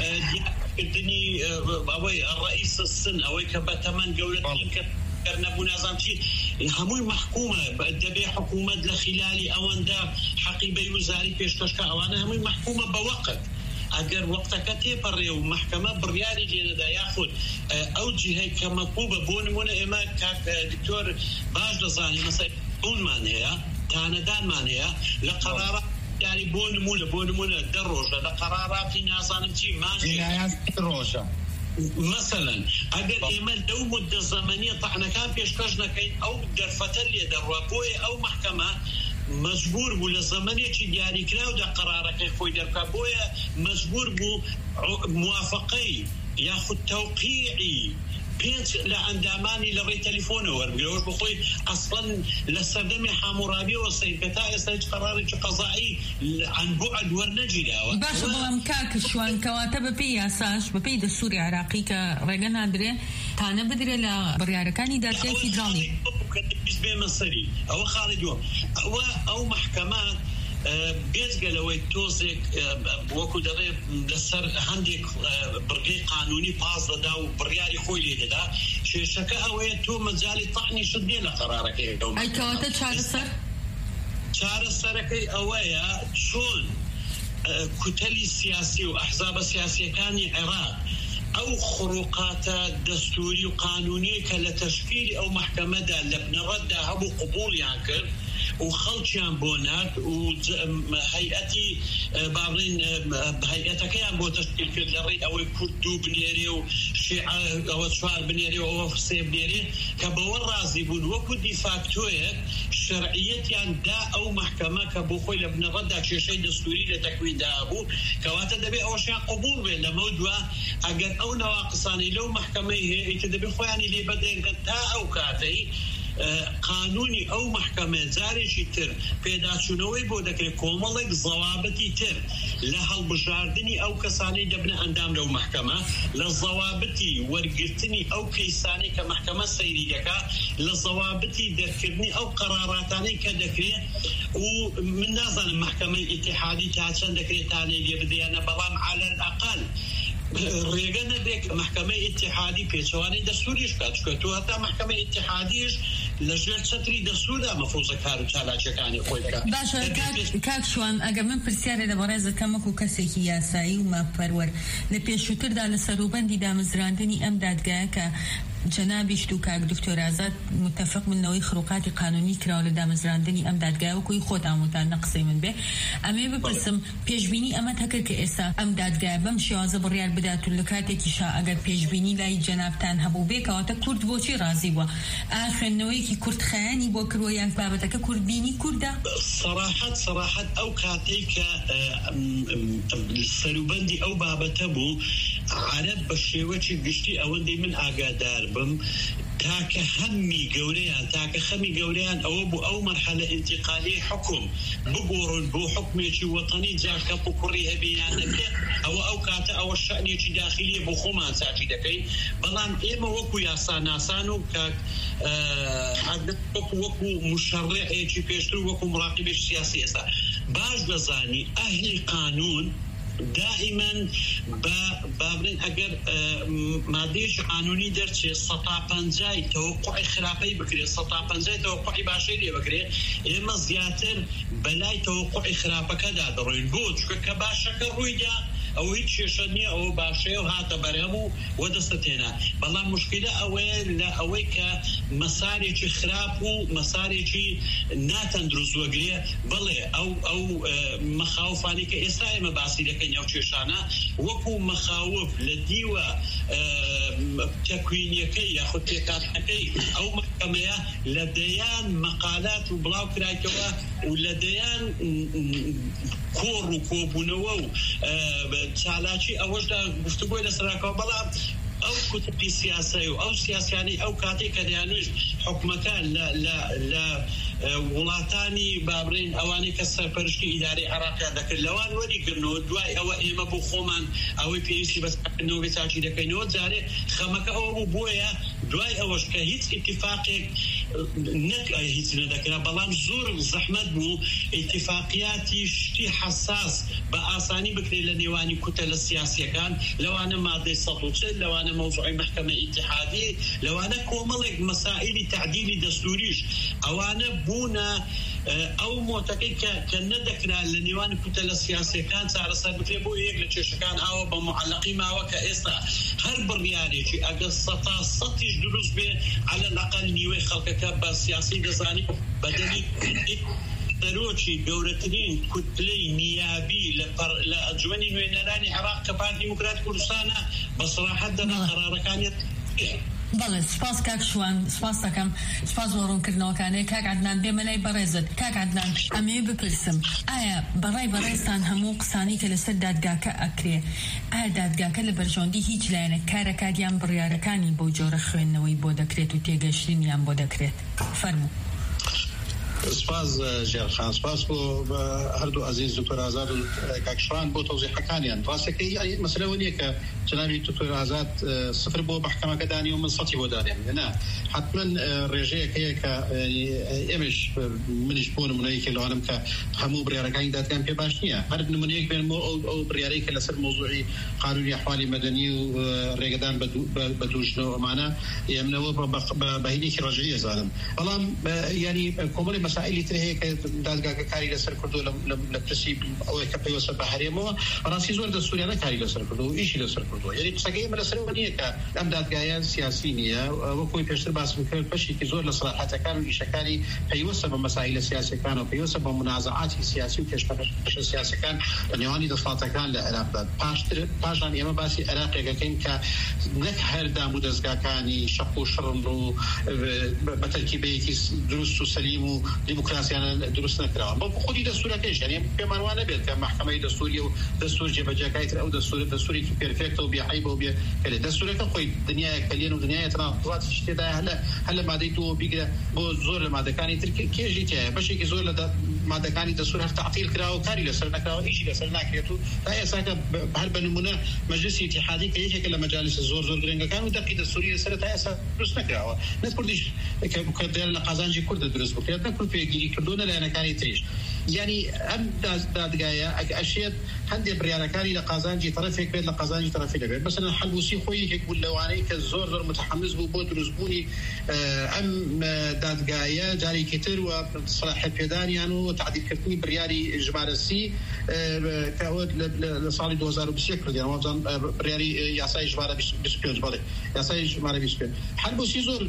الدني اوي الرئيس السن اوي كبتمن جوله كرنا بنازمتي هموي محكومة بدبي حكومة لخلال أواندا حقيبة وزاري بيشكشكا أوانا هموي محكومة بوقت أجر وقتك تيبري ومحكمة بريالي جينا دا ياخد أو جهة كمطلوبة بونمونا إما كدكتور باج لزاني مثلا بون مانيا تاندان مانيا لقرارات يعني بونمونا بونمونا دروجة لقرارات نازانمتي مانيا دروجة مثلا اگر ایمن دو مدة زمنية طعنا كان بيشكشنا كين او درفتر لي دروابوي او محكمة مجبور بو للزمنية چي دياري كراو دا قرارك خوي دركابوي مجبور بو موافقي ياخد توقيعي بينت لعنداماني لغي تليفونه وربيوش بخوي اصلا لسردمي حامورابي والسيد يستيج قراري قضائي عن بعد ورنجي لا باش بلام كاك شوان كواتب بي اساس بي دستور عراقي كرجنا دري تانا بدري لا برياركاني دارتي فيدرالي بالنسبه مصري او خارج او او محكمات بيت قالوا توزك وكو دري لسر عندك برقي قانوني باز دا وبرياري خويلي دا شي شكا او تو مجالي طعني شدي لقرارك اي كوتا تشارسر تشارسر اويا شلون كتلي سياسي واحزاب سياسيه كان عراق او خروقات دستوري وقانوني كلتشكيل او محكمه دا لبن رد هبو قبول يعني وخلطيان بونات وهيئتي بابرين هيئتك يا بو تشكيل كدري او كردو بنيري وشيعة او شوار بنيري او فسي بنيري كبور رازي بون وكو دي فاكتوية شرعية يعني دا او محكمة كبو خوي لبن غدا شيء دستوري لتكوين دا ابو كواتا دبي او شيء قبول بين لمودوا اگر او نواقصاني لو محكمة هي تدبي خوي يعني لي بدين كتا او كاتي قانوني او محكمه زارشي تر پیدا شنوي بو دکره کوملک ضوابطي تر لهل بجاردني او كساني دبنا اندام لو محكمه للضوابطي ورقتني او كيساني كمحكمه سيريه للضوابطي دركني او قراراتاني كدكري ومن نظر المحكمه الاتحادي تاعشان دكري تاني يبدي انا بلام على الاقل ريغنا ديك محكمة اتحادي بيشواني دستوريش كاتشكتو حتى محكمة اتحاديش لجل ستري دستورا مفروض كارو تالاچه كاني خويكا باشا كاك كاك شوان اگر من پرسیاره دبارز کمکو کسی که یاسایی و ما پرور لپیشوتر دا لسروبندی دا مزراندنی ام دادگاه که جنابی شتوکاک دکتۆر ئازاد متفق منەوەی خڕوقاتی قانونی کراوە لە دامەزراندنی ئەم دادگایەوەکوی خۆتان وتان نەقسەی من بێ ئەمێ بپرسم پێشبینی ئەمە هەکرد کە ئێستا ئەم دادگایە بەم شێوازە بڕیار بدات و لە کاتێکی شا ئەگەر پێشبینی لای جەنابتان هەبوو بێ کەواتە کورد بۆچی ڕازی بووە ئا خوێندنەوەیەکی کورد خەیانی بۆ کردووە یان بابەتەکە کوردبینی کوردە سەراحەت سەراحەت ئەو کاتەی کە سەروبەندی ئەو بابەتە بوو عەرەب بە شێوەی گشتی ئەوەندەی من ئاگادار بم تاکە هەمی گەورەیان تاکە خەمی گەورەیان ئەوە بوو ئەو مەرحەلە ئینتیقالی حکم بگۆڕن بۆ حکمێکی وەتەنی جاکەپ و کوڕی هەبییان نەبێ ئەوە ئەو کاتە ئەوە شەئنێکی داخلیە بۆ خۆمان چاکی دەکەین بەڵام ئێمە وەکو یاساناسان و کاک وەکو مشەڕعێکی پێشتر وەکو مراقبێکی سیاسی ئێستا باش دەزانی ئەهلی قانون دائما بابرين اگر مادهش قانونی درچه سطح پنجای توقع خرافی بکره سطح پنجای توقع باشی لی بکره اما زیاتر بلای توقع خرافه کدا دروین بود که باشه که روی دا او هیچ شنی او باشه و هات برامو ودستنا والله مشكله اوين لا اويك مساري چي خراب و مساري چي ناتندرز وغري بله او او مخاوف عليك اساي مباسي لك او چشانا وكو مخاوف لديوا تكوينيكي ياخذ تكاتكي او محكمه لديان مقالات وبلاو كرايكوا ولديان كور وكوبونو چالاکی ئەوەش دا گفتگۆی لەسەرکەوە بەڵام ئەو کوتبی سیاسی و ئەو سیاسیانی ئەو کاتێک کە دەیانویش حکومەکان لە وڵاتانی بابرین ئەوانەی کە سەرپەرشتی ئیدارەی عێراقیان دەکرد لەوان وەریگرنەوە دوای ئەوە ئێمە بۆ خۆمان ئەوەی پێویستی بەسکردنەوە بێ چاکی دەکەینەوە جارێ خەمەکە ئەوە بوو بۆیە دوای ئەوەش کە هیچ ئیتیفاقێک نەک هیچ نەدەکرا بەڵام زۆر زەحمەت بوو ئیتیفاقیاتی شتی حساس بە ئاسانی بکرێت لە نێوانی کوتە لە سیاسیەکان لەوانە مادەی سەد و چل لەوانە مەوزوعی محکمە ئیتحادی لەوانە کۆمەڵێک مەسائلی تعدیلی دەستوریش ئەوانە بوونە ئەو مۆتەکەی کە نەدەکرا لە نێوانی کوتە لە سیاسیەکان چارەسەر بکرێت بۆ یەک لە کێشەکان ئاوە بە معەلەقی ماوە کە ئێستا هەر بڕیارێکی ئەگەر سەتا سەتیش دروست بێ على الأقل نیوەی خەڵکەکە بە سیاسی دەزانی بەدەنی دەرۆکی گەورەترین کوتلەی نیابی لە ئەنجومەنی نوێنەرانی عێراق کە پارتی دیموکرات کوردستانە بە سەراحەت دەنا قەرارەکانیەت بەڵێ سپاس کاک شوان سپاس دەکەم سپاس بۆ ڕوونکردنەوەکانەی کاک عەدنان دێمە لای بەڕێزت کاک عەدنان ئەمێ بپرسم ئایا بەڕای بەڕێزتان هەموو قسانی کە لەسەر دادگاکە ئەکرێ ئایا دادگاکە لە بەرژەوەندی هیچ لایەنە کارەکاتیان بڕیارەکانی بۆ جۆرە خوێندنەوەی بۆ دەکرێت و تێگەشتنیان بۆ دەکرێت فەرموو سپاس جێرخان سپاس بۆ هەردوو عەزیز دکتۆر ئازاد و کاکشوان بۆ تەوزیحەکانیان ڕاستەکەی مەسەلەوە نییە کە جەنابی دکتۆر ئازاد سفر بۆ محکەمەکە دانی و من سەتی بۆ دانێن نا حتما ڕێژەیەک هەیە کە ئێمەش منیش بۆ نمونەیەکی لەوانم کە هەموو بڕیارەکانی دادگان پێ باش نییە هەر نمونەیەک بێنمەوە ئەو بڕیارەی کە لەسەر مۆزوعی قانونی ئەحوالی مەدەنی و ڕێگەدان بە دووژنەوە ئەمانە ئێمنەوە بەهینێکی ڕەجعی ئەزانم بەڵام ینی کۆمەڵی مسائلی تر هەیە کە دادگاکە کاری لەسەر کردو لە پرسی ئەوەی کە پێوەستە بە هەرێمەوە ڕاستی زۆر دەستوریانە کاری لەسەر کردو و ئیشی لەسەر کردووە یعنی قسەکەی ئێمە لەسەرەوە نییە کە ئەم دادگایە سیاسی نییە وەکوی پێشتر باسم کرد بەشێکی زۆر لە سەلاحەتەکان و ئیشەکانی پەیوەستە بە مەسائلە سیاسیەکان و پەیوەستە بە منازعاتی سیاسی و کێشە سیاسیەکان لە نێوانی دەسەڵاتەکان لە عێراقدا پاشتر پاشان ئێمە باسی عێراقێکەکەین کە نەک هەر دام و دەستگاکانی شەق و شڕن و بە تەرکیبەیەکی دروست و سەلیم و دیموکراسیانە دروست نکراوە بۆ خودی دەستورەکەیش یعنی پێمان وانە بێت کە محکەمەی دەستوری و دەستور جێبەجێکای تر ئەو دەستور دەستورێکی پێرفێکتە و بێعیب و بێ دەستورەکە خۆی دنیایە کەلێن و دنیای تەناقضاتی شتێدا هەلە هەر لە مادەی دووە بیگرە بۆ زۆر لە مادەکانی تر کێژی تایە بەشێکی زۆر لە مادەکانی دەستور هەر تعطیل کراوە و کاری لەسەر نەکراوە ئیشی لەسەر ناکرێت و تا ئێستا هەر بە نمونە مەجلیسی ئیتیحادی کە یەکێکە لە مەجالیس زۆر زۆر گرنگەکان و دەقی دەستوری لەسەر تا ئێستا دروست نەکراوە نە کوردیش کە لە قازانجی کورد دروست بکرێت نە کورد پێگیری کردوونە لایەنەکانی تریش یعنی ئەم دادگایە ئەشێت هەندێک بڕیارەکانی لە قازانجی تەرەفێک بێت لە قازانجی تەرەفێک دەبێت مثلا حلبوسی خۆی هێک بوو لەوانەیە کە زۆر زۆر متحمس بوو بۆ دروستبوونی ئەم دادگایە جارێکی تر و صلاحیت پێدانیان و تعدیلکردنی بڕیاری ژمارە سی کە لە ساڵی دو هەزار و بیست و یەک کردیان بڕیاری یاسای ژمارە بیست و پێنج بەڵێ یاسای ژمارە بیست و پێنج حلبوسی زۆر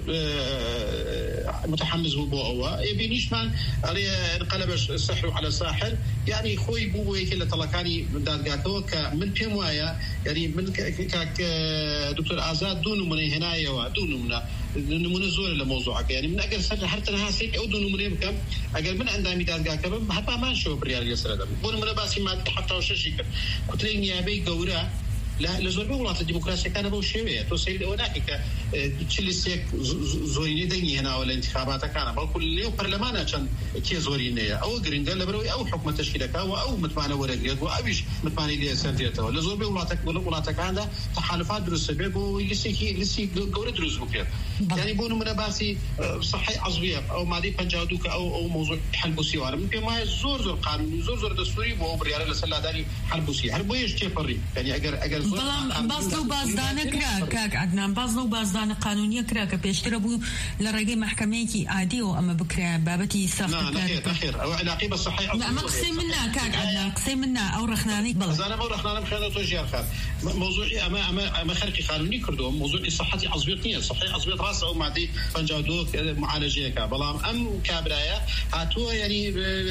متحمس بوو بۆ ئەوە بینیشمان ئەڵێ انقلب السحر على الساحر يعني خۆی بوو یەکێ لە تەڵەکانی دادگاکەوە کە من پێم وایە یعنی من کاک دکتۆر ئازاد دوو نمونەی هێنایەوە دوو نمونە نمونە زۆر لە مۆزوعەکە یعنی من ئەگەر سەر هەر تەنها سێک ئەو دوو نمونەی بکەم ئەگەر من ئەندامی دادگاکە بم هەتا ماشەوە بڕیاری لەسەر دەم بۆ نمونە باسی مادە حەفتا و شەشی کرد کوتلەی نیابەی گەورە لە زۆربەی وڵاتە دیموکراسیەکانە بەو شێوەیە تۆ سەیری ئەوە ناکەی کە چلیسێک زۆرینەی دەنگی هێناوە لە انتخاباتەکانە بەڵکو لێو پەرلەمانە چەند کێ زۆرینەیە ئەوە گرنگە لەبەرەوەی ئەو حکومەت تەشکیلەکە و ئەو متمانە وەرەگرێت و ئەویش متمانی لێ سەردێتەوە لە زۆربەی وڵاتەکاندا تەحالفات دروست بێ بۆ لیستێکی لیستی گەورە دروست بکرێت یعنی بۆ نمونە باسی صحی عەزویە ئەو مادەی پەنجاو دوو کە ئەو ئەو مۆزوع حلبوسی وارە من پێم وایە زۆر زۆر قانونی زۆر زۆر دەستوری بۆ ئەو بڕیارە لەسەر لادانی حلبوسی هەر بۆیەش تێپەڕی یعنی ئەگەر ئەگەر باز بازدانە کرا کاک عدنان باز لەو بازدانە قانونیە کرا کە پێشترە بوو لە ڕێگەی محکەمەیەکی عادیەوە ئەمە بکرا بابەتی ساختەکە ئەو علاقەی بە صحی ئەمە قسەی من نا کاک عدنان قسەی من نا ئەو ڕەخنانەی بەڵێ زانم ئەو ڕەخنانە بخێنەوە تۆ ژیان خان مۆزوعی ئەمە ئەمە ئەمە خەرقی قانونی کردووە مۆزوعی صحەتی عەزویەت نییە صحی عەزویەت ڕاستە ئەو مادەی پەنجاو دوو معالەجەیەکە بەڵام ئەم کابرایە هاتووە یعنی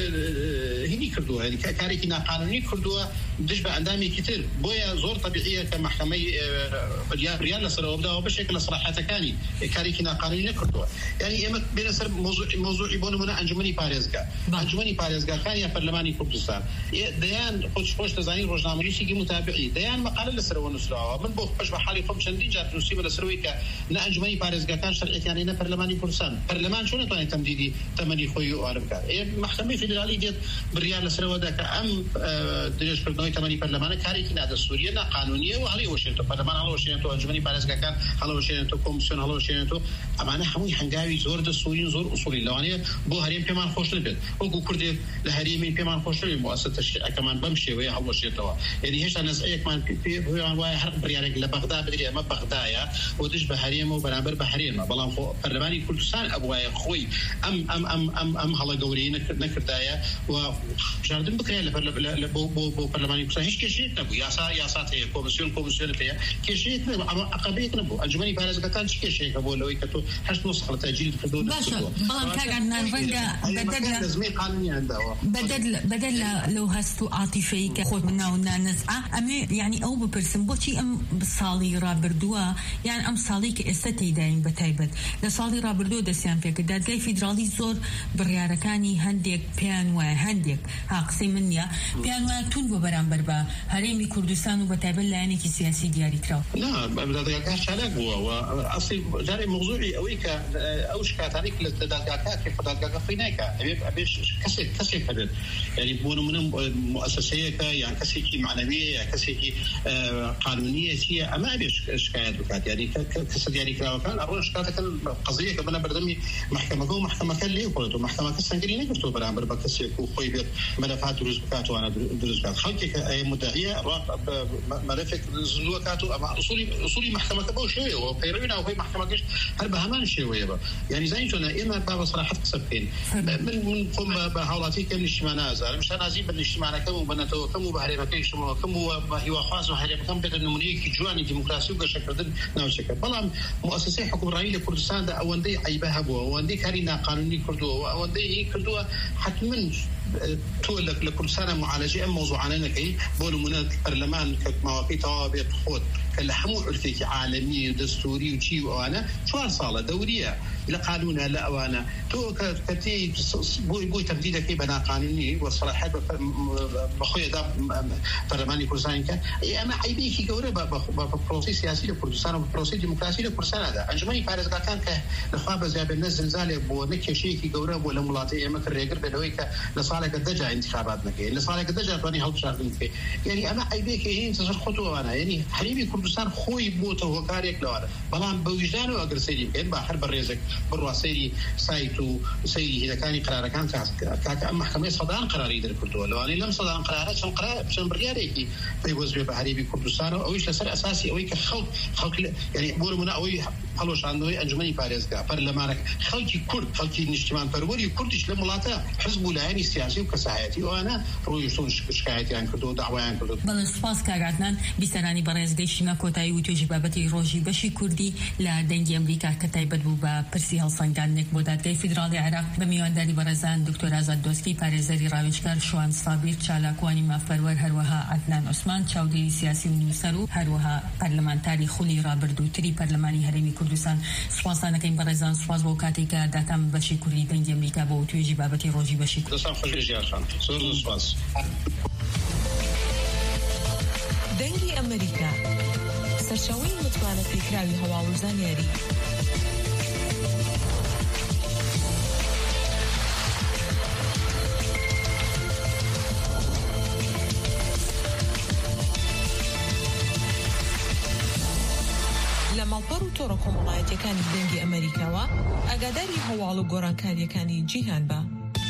هینی کردووە یعنی کارێکی ناقانونی کردووە دش بە ئەندامێکی تر بۆیە زۆر طبیعیە کە محکەمەی بریان لەسەرەوە بداوە بەشێک لە صلاحیەتەکانی کارێکی ناقانونی نەکردووە یعنی ئێمە بێنە سەر مۆزوعی بۆ نمونە ئەنجومەنی پارێزگا ئەنجومەنی پارێزگاکان یا پەرلەمانی کوردستان دەیان خۆش خۆش دەزانین ڕۆژنامەنووسێکی متابعی دەیان مەقالە لەسەرەوە نووسراوە من بۆ خۆش بە حاڵی خۆم چەندین جار نووسیمە لەسەرەوەی کە نە ئەنجومەنی پارێزگاکان شەرعیەتیان نە پەرلەمانی کوردستان پەرلەمان چۆن ناتوانێت تەمدیدی تەمەنی خۆی وارە بکات محکەمەی فیدرالی دێت بڕیار لەسەرەوە دا کە ئەم درێژکردنەوەی تەمەنی پەرلەمانە کارێکی نادەستوریە ناقانونیە و هەڵیوەشێتەوە پەرلەمان هەڵەوەشێنێتەوە ئەنجومەنی پارێزگاکان هەڵەوەشێنێتەوە کۆمیسیۆن هەڵەوەشێنێتەوە ئەمانە هەمووی هەنگاوی زۆر دەستوورین زۆر ئوسوڵی لەوانەیە بۆ هەرێم پێمان خۆش نبێت وەکو کوردێک لە هەرێمی پێمان خۆش نبێت مؤسسە تەشکیلەکەمان بەم شێوەیە هەڵەوەشێتەوە یعنی هێشتا نەزعەیەکمان پێیان وایە هەر بڕیارێک لە بەغدا بدرێ ئەمە بەغدایە و دش بە هەرێمە و بەرامبەر بە هەرێمە بەڵام پەرلەمانی کوردستان ئەبوایە خۆی ئەم ئەم ئەم ئەم ئەم هەڵە گەورەی نەکردایە و شاردن بکرێت لە بۆ بۆ پەرلەمانی کوردستان هیچ کێشەیەک نەبوو یاسا یاسات هەیە کۆمیسیۆن کۆمیسیۆن هەیە کێشەیەک نەبوو ئەمە عەقەبەیەک نەبوو ئەنجومەنی پارێزگاکان چ کێشەیەکە بۆ لەوەی کە تۆ هەشت نۆ ساڵ تەجیل کردو باشە بەڵام کاک عەدنان ڕەنگە بەدەل لەو هەست و عاتیفەی کە خۆت ناو نانەزعە ئەمێ یعنی ئەو بپرسم بۆچی ئەم ساڵی ڕابردووە یان ئەم ساڵی کە ئێستا تێداین بەتایبەت لە ساڵی ڕابردووە دەستیان پێکرد دادگای فیدرالی زۆر بڕیارەکانی هەندێک پێیان وایە هەندێک ها قسەی من نییە پێیان وایە تون بۆ بەرامبەر بە هەرێمی کوردستان و بەتایبەت لایەنێکی سیاسی دیاری کراوە دادگاکە چالاک بووە و ئەسڵی جارێ مۆزوعی ئەوەی کە ئەو شکاتانێک لە دادگاکە کە دادگاکە خۆی نایکە ئەبێ کەسێک کەسێک هەبێت یعنی بۆ نمونە مؤسسەیەکە یان کەسێکی معنەویە یا کەسێکی قانونیە چیە ئەمە ئەبێ شکایەت بکات یعنی کەسە دیاریکراوەکان ئەڕۆژ شکاتەکەن قەزەیەکە بنە بەردەمی محکەمەکە و محکەمەکە لێکۆڵێت و محکەمەکە سەنگری نەگرتووە بەرامبەر بە کەسێک و خۆی بێت مەلەفات دروست بکاتوانە دروست بکات خەڵکێکە مدعیە مەلەفێک زندووە کات و ئەمە ئوسوڵی محکەمەکە بەو شێوەیەوە پەیڕەوی ناوخۆی محکەمەکەش هەر بە هەمان شێوەیە بە یعنی زانین چۆنە ئێمە با بە سەراحەت قسە بکەین من من خۆم بە هاوڵاتی کەم نیشتیمانە ئازارم شتا نازی بە نیشتیمانەکەم و بەنەتەوەکەم و بە هەرێمەکەی شمەوەکەم و بە هیواخواز و هەرێمەکەم بێتە نمونەیەکی جوانی دیموکراسی و گەشەکردن ناوچەکە بەڵام مؤسسەی حکومڕانی لە کوردستاندا ئەوەندەی عیبە هەبووە ئەوەندەی کاری ناقانونی کردووە و ئەوەندەی هی کردووە حتماً تۆ لە کوردستانە معالەجەی ئەم مۆزوعانە نەکەی بۆ نمونە پەرلەمان کە ماوەکەی تەواو بێت خۆت کە لە هەموو عرفێکی عالەمی و دەستوری و چی و ئەوانە چوار ساڵە دەوریە لە قانونە لە ئەوانە تۆ کەتی بۆی بۆی تەمدیدەکەی بە ناقانونی و سەلاحیەت بەخۆیدا پەرلەمانی کوردستان کە ئەمە عیبێکی گەورە بە پرۆسی سیاسی لە کوردستان و پرۆسی دیموکراسی لە کوردستاندا ئەنجومەنی پارێزگاکان کە لەخوا بەزیابێت نە زلزالێک بۆ نە کێشەیەکی گەورە بۆ لە وڵاتی ئێمە کە ڕێگر بێتەوەی کە لە ساڵێکە دەجا انتخابات نەکەی لە ساڵێکە دەجا توانی هەڵبژاردن بکەی یعنی ئەمە عیبێکی هەیە سەر خۆتەوەوانە یعنی هەرێمی کوردستان کوردستان خۆی بۆتە هۆکارێک لەوانە بەڵام بە ویژدان و ئەگەر سەیری بکەین با هەر بەڕێزێک بڕوا سەیری سایت و سەیری هێدەکانی قرارەکان کاکە ئەم محکەمەی سەدان قراری دەرکردووە لەوانەیە لەم سەدان قرارە چەند قرار چەند بڕیارێکی پەیوەست بێ بە هەرێمی کوردستان و ئەویش لەسەر ئەساسی ئەوەی کە خەڵک خەڵک یعنی بۆ نمونە ئەوەی هەڵۆشاندنەوەی ئەنجومەنی پارێزگا پەرلەمانەکە خەڵکی کورد خەڵکی نیشتیمان پەروەری کوردیش لە وڵاتە حزب و لایەنی سیاسی و کەسایەتی ئەوانە ڕۆیشتون شکایەتیان کردو داوایان کردو. بەڵێ سوپاس کاگاتنان بیسەرانی بەڕێز گەیشتمە کۆتایی و توێژی بابەتی ڕۆژی بەشی کوردی لە دەنگی ئەمریکا کە تایبەت بوو بە پرسی هەڵسەنگاندنێک بۆ دادگای فیدراڵی عێراق بە میوانداری بەڕێزان دکتۆر ئازاد دۆسکی پارێزەری ڕاوێژگار شوان سابیر چالاکوانی مافەروەر هەروەها عەدنان عوسمان چاودێری سیاسی و نووسەر و هەروەها پەرلەمانتاری خولی ڕابردووتری پەرلەمانی هەرێمی کوردستان سوپاسانەکەین بەڕێزان سوپاس بۆ کاتێککە داکام بەشی کوردی دەنگی ئەمریکا بۆ توێژی بابەتی ڕۆژی بەشی کوردستان. دەنگی ئەمریکا سەرچاوەی متمانە پێکراوی هەواڵ و زانیاری لە ماڵپەڕ و تۆڕە کۆمەڵایەتیەکانی دەنگی ئەمریکاوە ئاگاداری هەواڵ و گۆڕانکاریەکانی جیهان بە.